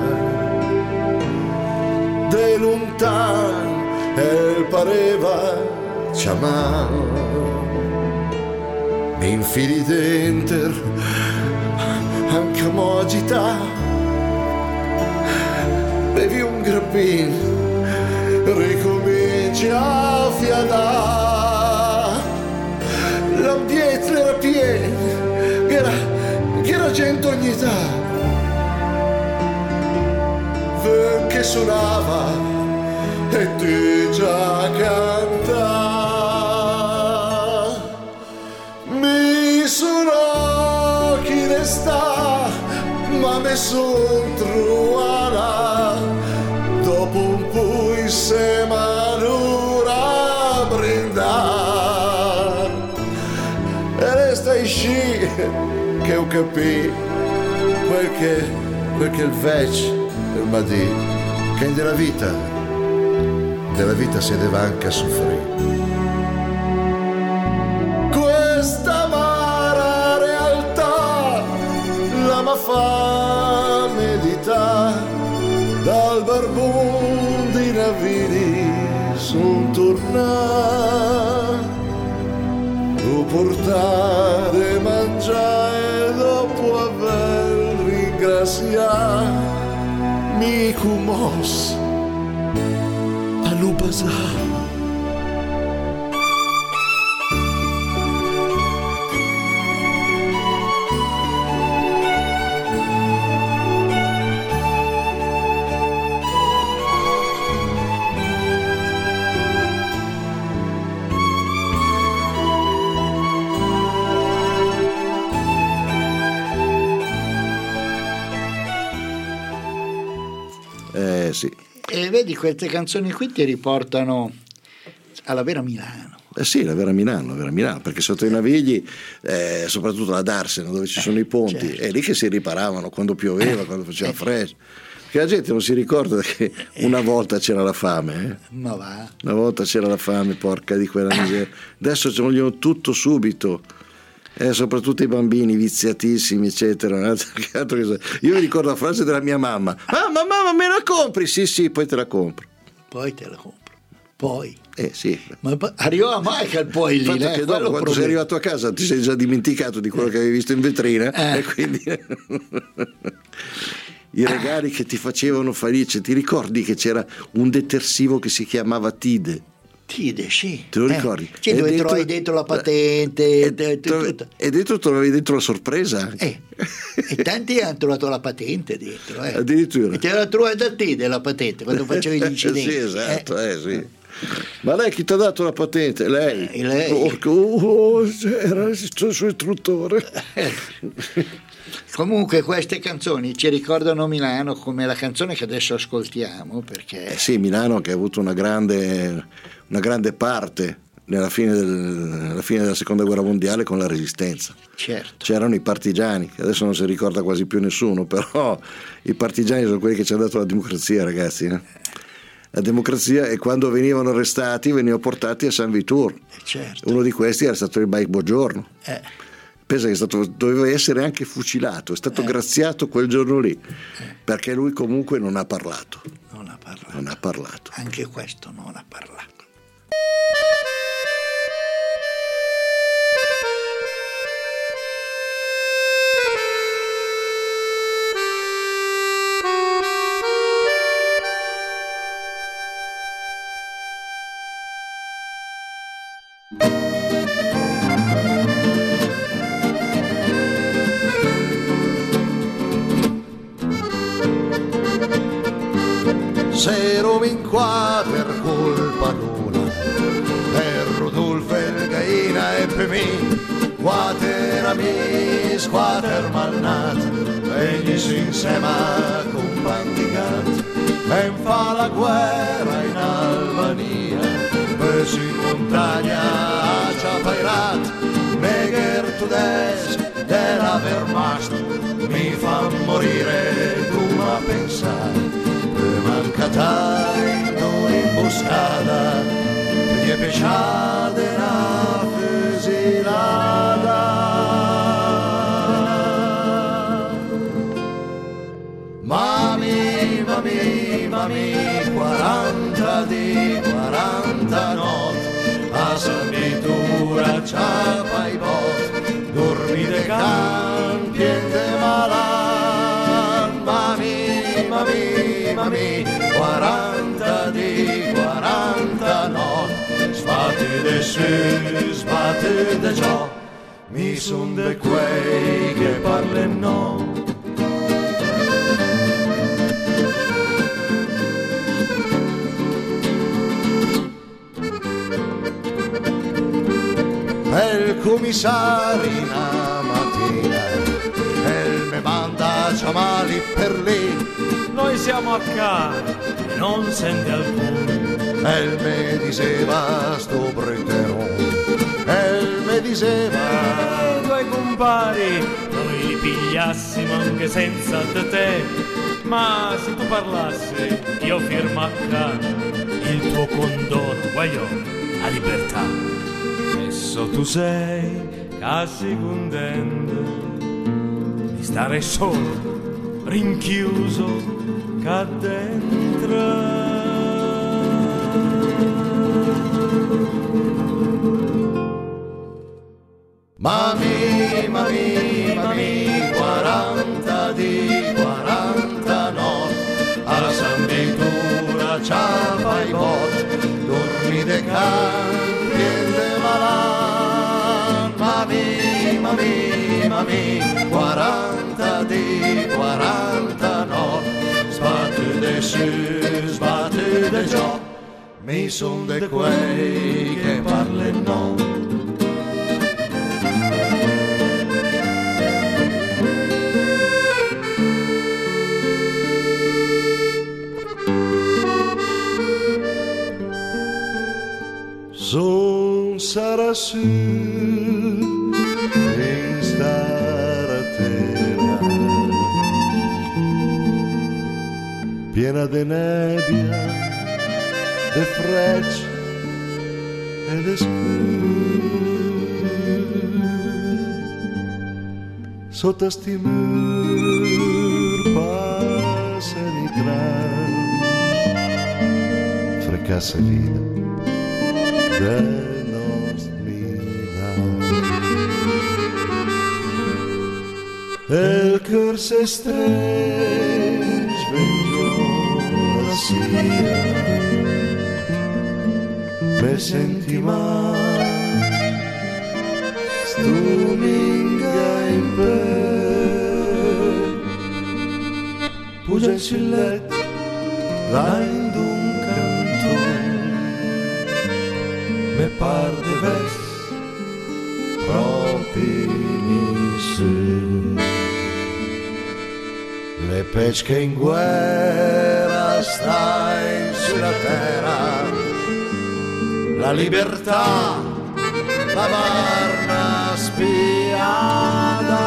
de lontan el pareva chiamar. Mi infili dentro anche mogità, bevi un grappino, ricominci a fiadare. L'ambiente era pieno, era, era gente ogni età. che suonava e ti già canta. Mi sono chi ne sta, ma me son truala dopo un pui semanura brindar. E resta sci che ho capì quel che, quel che il vec il madì, che della vita, della vita si deve anche soffrire. Questa amara realtà la ma fa meditare, dal barbon di naviri son tornato, lo portare mangiare dopo aver ringraziato mi cumos all'ubasà. Eh sì. E vedi, queste canzoni qui ti riportano alla vera Milano. Eh sì, la vera Milano, la vera Milano, perché sotto i Navigli, eh, soprattutto ad Arseno, dove ci sono i ponti, certo. è lì che si riparavano quando pioveva, quando faceva fresco. Perché la gente non si ricorda che una volta c'era la fame, eh? Ma va. Una volta c'era la fame, porca di quella miseria. Adesso ci vogliono tutto subito. Eh, soprattutto i bambini viziatissimi, eccetera. Io mi ricordo la frase della mia mamma: ah, ma mamma, me la compri? Sì, sì, poi te la compro. Poi te la compro. Poi. Eh sì. Ma arriva mai che poi lì, Fatto eh? che dopo, quando sei arrivato a casa ti sei già dimenticato di quello che avevi visto in vetrina, eh. e quindi i regali che ti facevano felice. Ti ricordi che c'era un detersivo che si chiamava Tide? Tide, sì. Te lo ricordi? Eh. Cioè, dove trovavi dentro la patente e, e, tutto. E dentro trovavi dentro la sorpresa. Eh. E tanti hanno trovato la patente dentro, eh. Addirittura. E te la trovavi da Tide la patente quando facevi gli incidenti. Sì, esatto, eh, eh sì. Ma lei chi ti ha dato la patente? Lei? Eh, lei. Porco, oh, era il suo istruttore. Eh. Comunque queste canzoni ci ricordano Milano, come la canzone che adesso ascoltiamo, perché eh sì, Milano che ha avuto una grande, una grande parte nella fine, del, nella fine della seconda guerra mondiale con la resistenza. Certo. C'erano i partigiani, che adesso non si ricorda quasi più nessuno, però i partigiani sono quelli che ci hanno dato la democrazia, ragazzi, eh? La democrazia, e quando venivano arrestati venivano portati a San Vitor. Certo. Uno di questi era stato il Mike Buongiorno. Eh. Pensa che è stato, doveva essere anche fucilato, è stato eh. graziato quel giorno lì, eh. perché lui comunque non ha parlato. Non ha parlato. Non ha parlato. Anche questo non ha parlato. Se Roma in quater colpa luna e Rodolfo il Gaina e per me quater amici, quater malnati e gli si insieme accompagnati e fa la guerra in Albania poi si in montagna a Ciapairat neger tedesco della Wehrmacht mi fa morire come a pensare mancatai non imboscata gli è pesciata una fusilata mami, mami, mami quaranta di quaranta notti a salvitura ciapa i bot dormi de campi e de malan mami, mami, mami quaranta di quaranta notti sbatti de su, sbatti de giò mi son de quei che parlen no commissari una mattina e me manda ciamali per lì. Noi siamo a casa e non sente alcuno. E me diceva sto breterò, e me diceva I tuoi compari noi li pigliassimo anche senza di te, ma se tu parlassi io firmo a casa il tuo condono, voglio a libertà. Adesso tu sei quasi contento di stare solo, rinchiuso qua dentro. Mami, mami, mami, quaranta di quaranta notti, alla San Ventura ciapa i bot, dormi de campi e de malan. Mami, mami, mami, quaranta di quaranta notti, sbatte de su, sbatte de giò, mi son de quei che parleno. Son sarà su in staratera piena de nebbia, de frecce e de scuri. Sotto sti mur passano i tram, fracasse vita del nostro Milano. E il cor se stringe vengiò la sia, me senti male stu minga in pe, pugia il letto là in un cantone, me par de ves propini su. Le pesche in guerra stai sulla terra, la libertà la varna spiada.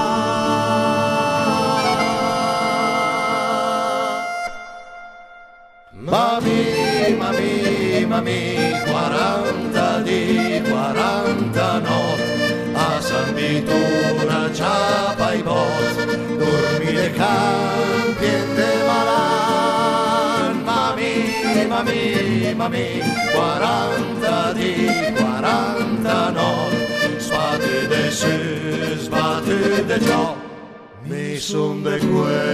Mami, mami, mami, quaranta di quaranta notti, a San Vitura ciapa i bot, dormi le campi e te malan. Mami, mami, mami, quaranta di quaranta notti, sbatte de su, sbatte de giò, mi son de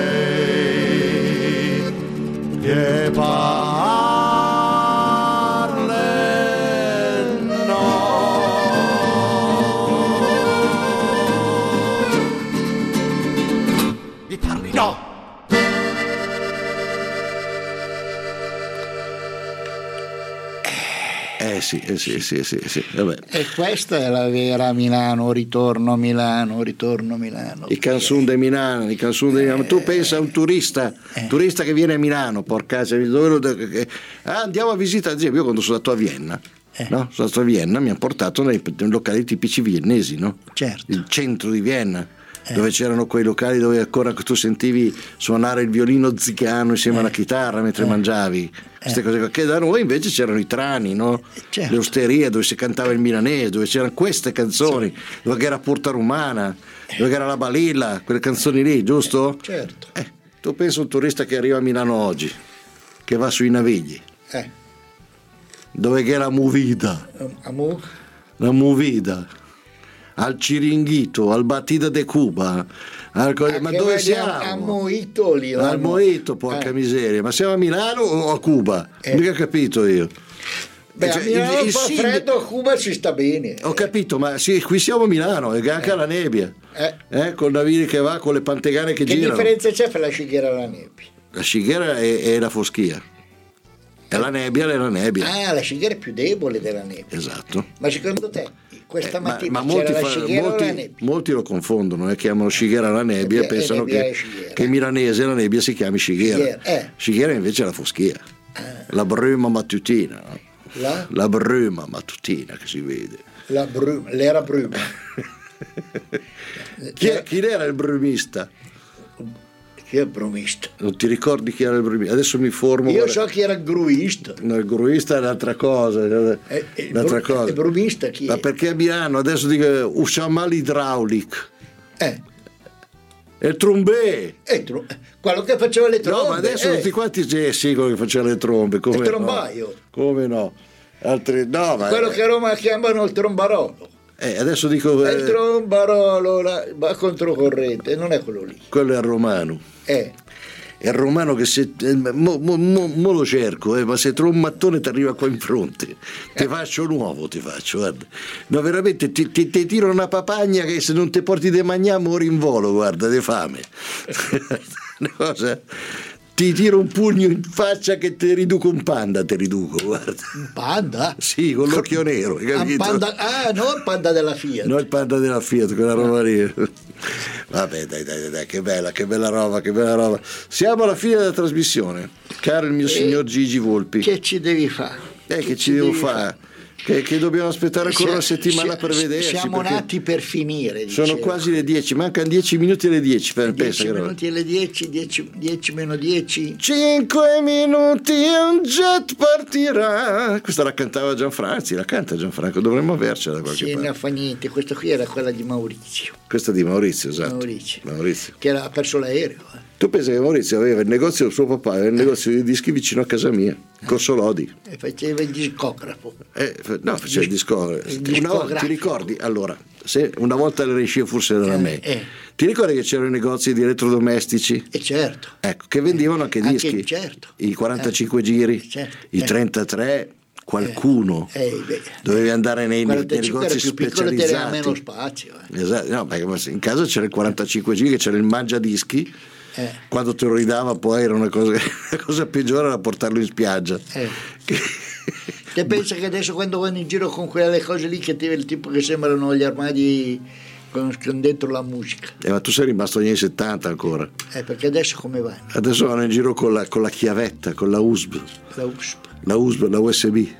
quei che parleno. Mi parli no. Eh sì, eh sì, sì, sì, sì. Vabbè. E questa è la vera Milano, ritorno a Milano, ritorno a Milano. I canzoni di Milano, i canzoni di Milano. Tu pensa a un turista, Eh. turista che viene a Milano, porca dove che- ah, andiamo a visitare, ad esempio, io quando sono stato a Vienna, Eh. no? Sono stato a Vienna, mi hanno portato nei, nei locali tipici viennesi, no? Certo. Il centro di Vienna. Eh. Dove c'erano quei locali dove ancora tu sentivi suonare il violino zigano insieme alla chitarra mentre mangiavi, queste cose qua. Che da noi invece c'erano i trani, no? Certo. Le osterie dove si cantava il milanese, dove c'erano queste canzoni, dove era Porta Romana, dove era la Balilla, quelle canzoni lì, giusto? Certo. Eh, tu pensa a un turista che arriva a Milano oggi, che va sui Navigli, Eh. dove che era movida, Amo? la movida, al Ciringhito, al Batida de Cuba, al co- ma Che dove vedi siamo? A Moito lì. Al Moito, porca Eh. miseria, ma siamo a Milano o a Cuba? Eh. Mica capito io. Beh, Cioè, a Milano il- un il po' sindaco- freddo, a Cuba ci sta bene. Ho capito, ma sì, qui siamo a Milano e anche alla nebbia, Eh. eh, con Navini che va, con le pantegane che, Che girano. differenza c'è fra la scigliera e la nebbia? La scigliera è, è la foschia, e la nebbia è la nebbia. Ah, la scigliera è più debole della nebbia. Esatto. Ma secondo te questa Eh, ma, mattina ma c'era molti, la fa- Scighera o la molti, nebbia? molti lo confondono e chiamano Scighera la nebbia e Nebbia- pensano nebbia che, è Scighera. che in milanese la nebbia si chiami Scighera. Scighera, eh. Scighera invece è la foschia, la bruma mattutina, no? La, la bruma mattutina che si vede. la bru- l'era bruma. Chi, è- chi era il brumista? Chi è il brumista? Non ti ricordi chi era il brumista? Adesso mi informo. Io guarda. so chi era il gruista. No, il gruista è un'altra cosa, è Eh, eh, il un'altra bru- cosa. il brumista chi è? Ma perché a Milano adesso dico usiamo l'idraulic, Eh, è il trombè. eh, tro- quello che faceva le trombe. No, ma adesso eh. tutti quanti sì, sì, quello che faceva le trombe, come Il no? trombaio. Come no? Altri, no, ma Quello che a Roma chiamano il trombarolo. eh, adesso dico È il eh, trombarolo la- va controcorrente, non è quello lì. quello è il romano. Eh, È il romano che se eh, mo, mo- mo- mo lo cerco, eh, ma se trovo un mattone ti arriva qua in fronte, ti faccio nuovo, ti faccio, guarda. No, veramente ti, ti, ti tiro una papagna che se non ti porti de mangiare muori in volo, guarda, di fame. Una cosa, ti tiro un pugno in faccia che ti riduco un panda, ti riduco, guarda. un panda? Sì, con l'occhio nero, hai Un capito? panda- ah, no, il panda della Fiat. No, il panda della Fiat, quella roba lì. Vabbè, dai, dai, dai, che bella, che bella roba, che bella roba. Siamo alla fine della trasmissione, caro il mio signor Gigi Volpi. Che ci devi fare? Eh, che ci devo devi fare? Che, che dobbiamo aspettare ancora una settimana Sia- per vederci. Siamo perché nati per finire. sono dicevo. quasi le dieci, mancano dieci minuti alle dieci. Per, pensa dieci che roba. minuti alle dieci, dieci, dieci meno dieci. Cinque minuti e un jet partirà. Questa la cantava Gianfranco, la canta Gianfranco, dovremmo avercela da qualche Sì, parte. non fa niente. Questa qui era quella di Maurizio, Questa di Maurizio, esatto. Maurizio. Maurizio. che era, ha perso l'aereo. eh. Tu pensi che Maurizio aveva il negozio, suo papà aveva il negozio di dischi vicino a casa mia, Corso Lodi. E faceva il discografo. Eh, f- no, faceva il disco. il Una volta, discografico. ti ricordi? Allora, se una volta le riusciva forse era da me. eh. Ti ricordi che c'erano i negozi di elettrodomestici? E certo. Ecco, che vendevano anche Anche- dischi. certo. I quarantacinque giri, certo. i Eh. trentatré, qualcuno. Eh, beh. Dovevi andare nei, nei quarantacinque era negozi più piccolo e teneva specializzati. meno spazio. eh. Esatto, no, perché in casa c'era il quarantacinque giri, che c'era il mangiadischi. Eh. Quando te lo ridava poi era una cosa, la cosa peggiore era portarlo in spiaggia. Eh. Che- Te pensa che adesso quando vanno in giro con quelle cose lì che ti il tipo che sembrano gli armadi con, con dentro la musica, Eh, ma tu sei rimasto negli anni settanta ancora. eh, perché adesso come vanno? Adesso vanno in giro con la, con la chiavetta, con la U S B, La U S P, la U S B, la U S B.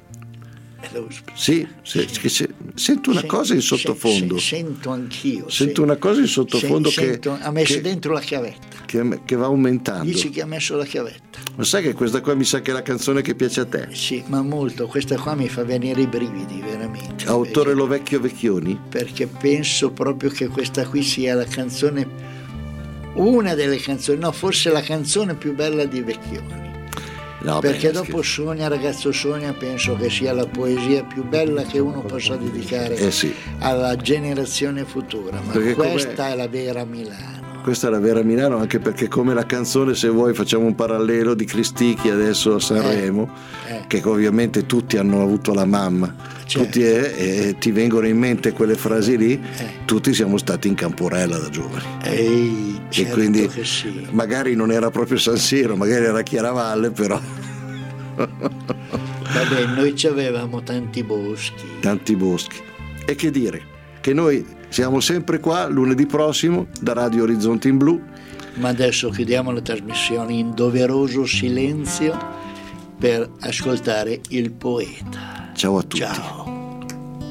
la U S P. Sì, sì, che c'è- sento una Sen- cosa in sen- sottofondo. sen- sento anch'io. Sento sen- una cosa in sottofondo sen- che, sento- ha messo che- dentro la chiavetta. che, che va aumentando. Dici che ha messo la chiavetta? Ma sai che questa qua mi sa che è la canzone che piace a te? Sì, ma molto. Questa qua mi fa venire i brividi, veramente. Autore perché, Lo Vecchio Vecchioni? perché penso proprio che questa qui sia la canzone, una delle canzoni, no, forse la canzone più bella di Vecchioni. No, Perché beh, dopo Sogna, ragazzo Sogna, penso che sia la poesia più bella che uno possa dedicare Eh sì. alla generazione futura. Ma Perché com'è- questa è la vera Milano. Questa è la vera Milano, anche perché come la canzone, se vuoi facciamo un parallelo di Cristicchi adesso a Sanremo, eh. che ovviamente tutti hanno avuto la mamma, Certo. tutti, eh, e ti vengono in mente quelle frasi lì, Eh. tutti siamo stati in Camporella da giovani. Ehi, E certo quindi che sì. magari non era proprio San Siro, magari era Chiaravalle, però Vabbè, noi ci avevamo tanti boschi. tanti boschi. E che dire, che noi siamo sempre qua lunedì prossimo da Radio Orizzonti in Blu. Ma adesso chiudiamo la trasmissione in doveroso silenzio per ascoltare il poeta. Ciao a tutti. Ciao.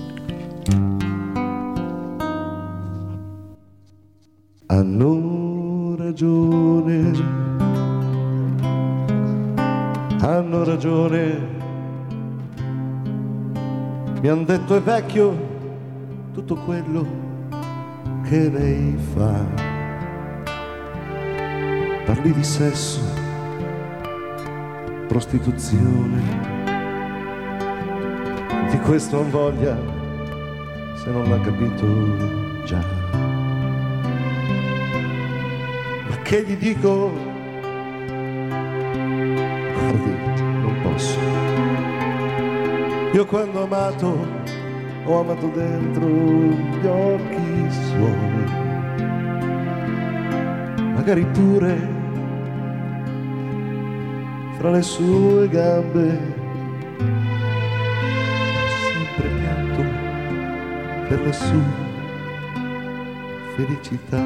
Hanno ragione, hanno ragione, mi han detto è vecchio tutto quello che lei fa. Parli di sesso, prostituzione, di questo non voglia se non l'ha capito già. Che gli dico? Guardi, non posso. Io quando ho amato, ho amato dentro gli occhi suoi. Magari pure fra le sue gambe. Sempre pianto per la sua felicità.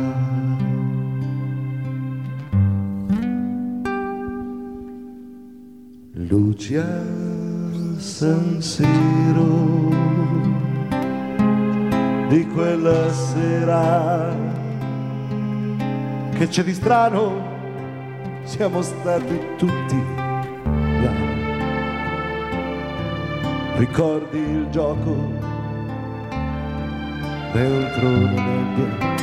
Luci a San Siro di quella sera, che c'è di strano? Siamo stati tutti là. Ricordi il gioco dentro la nebbia?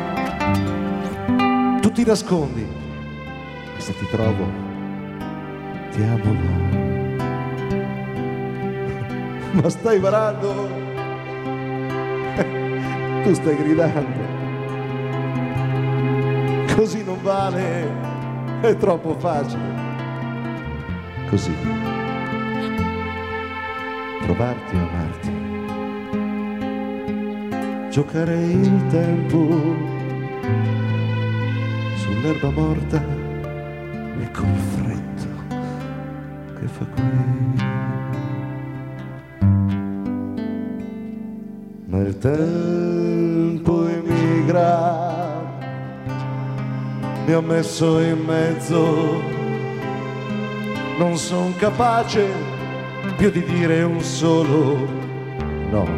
Tu ti nascondi e se ti trovo ti amo là. Ma stai varando, tu stai gridando, così non vale, è troppo facile. Così provarti a amarti, giocare il tempo sull'erba morta e col freddo che fa qui. Ma il tempo emigra, mi ha messo in mezzo, non son capace più di dire un solo no.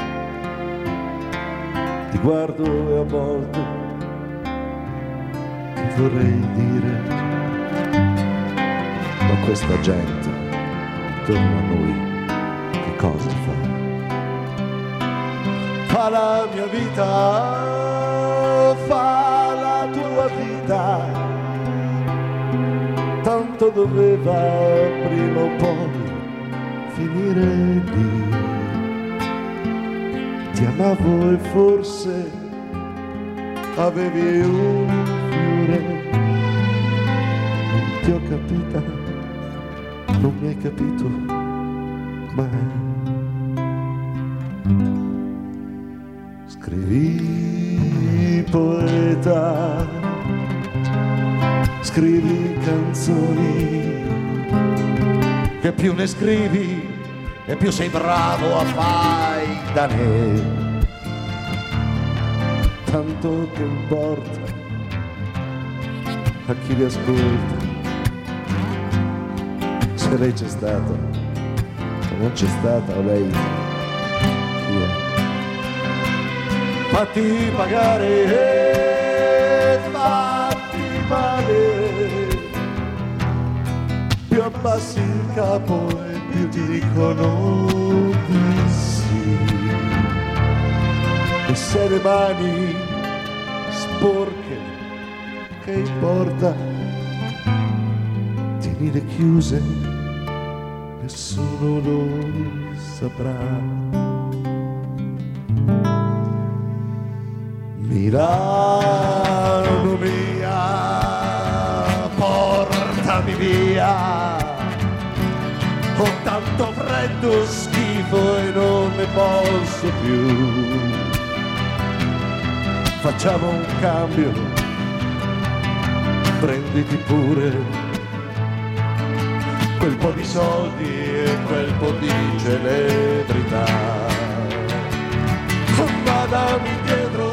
Ti guardo e a volte ti vorrei dire, ma questa gente intorno a noi che cosa fa? Fa la mia vita, fa la tua vita, tanto doveva prima o poi finire lì. Ti amavo e forse avevi un fiore, non ti ho capita, non mi hai capito mai. Scrivi poeta, scrivi canzoni, che più ne scrivi e più sei bravo a fai da me. Tanto che importa a chi li ascolta, se lei c'è stata o non c'è stata, o lei chi è? Fatti pagare e fatti male, più abbassi il capo e più ti dicono di sì. E se le mani sporche, che importa, tienile chiuse, nessuno lo saprà. Milano mia, portami via, ho tanto freddo, schifo e non ne posso più. Facciamo un cambio, prenditi pure quel po' di soldi e quel po' di celebrità. Vadami dietro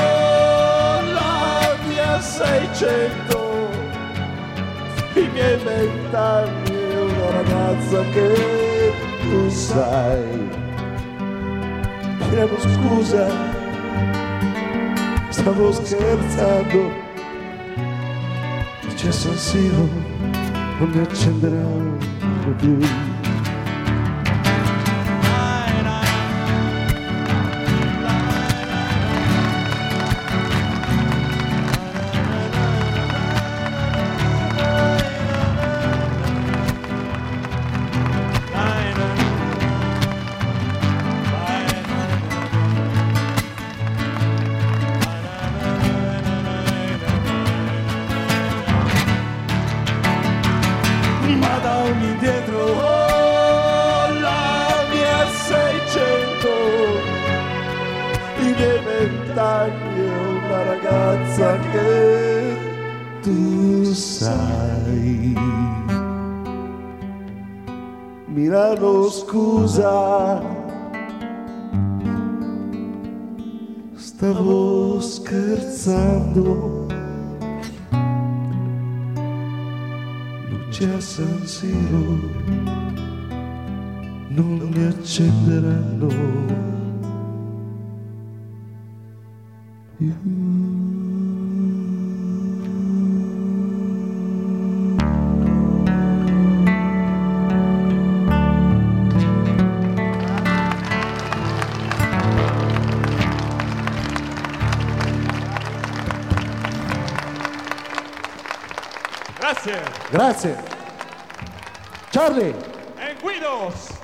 la mia seicento, i miei vent'anni e una ragazza che tu sai. Chiedo scusa, stavo scherzando, c'è San Siro, non mi accenderanno più. Che tu sai. Milano scusa, Stavo scherzando, luci a San Siro non mi accenderanno più. Grazie. Grazie. Charlie. And Guidos.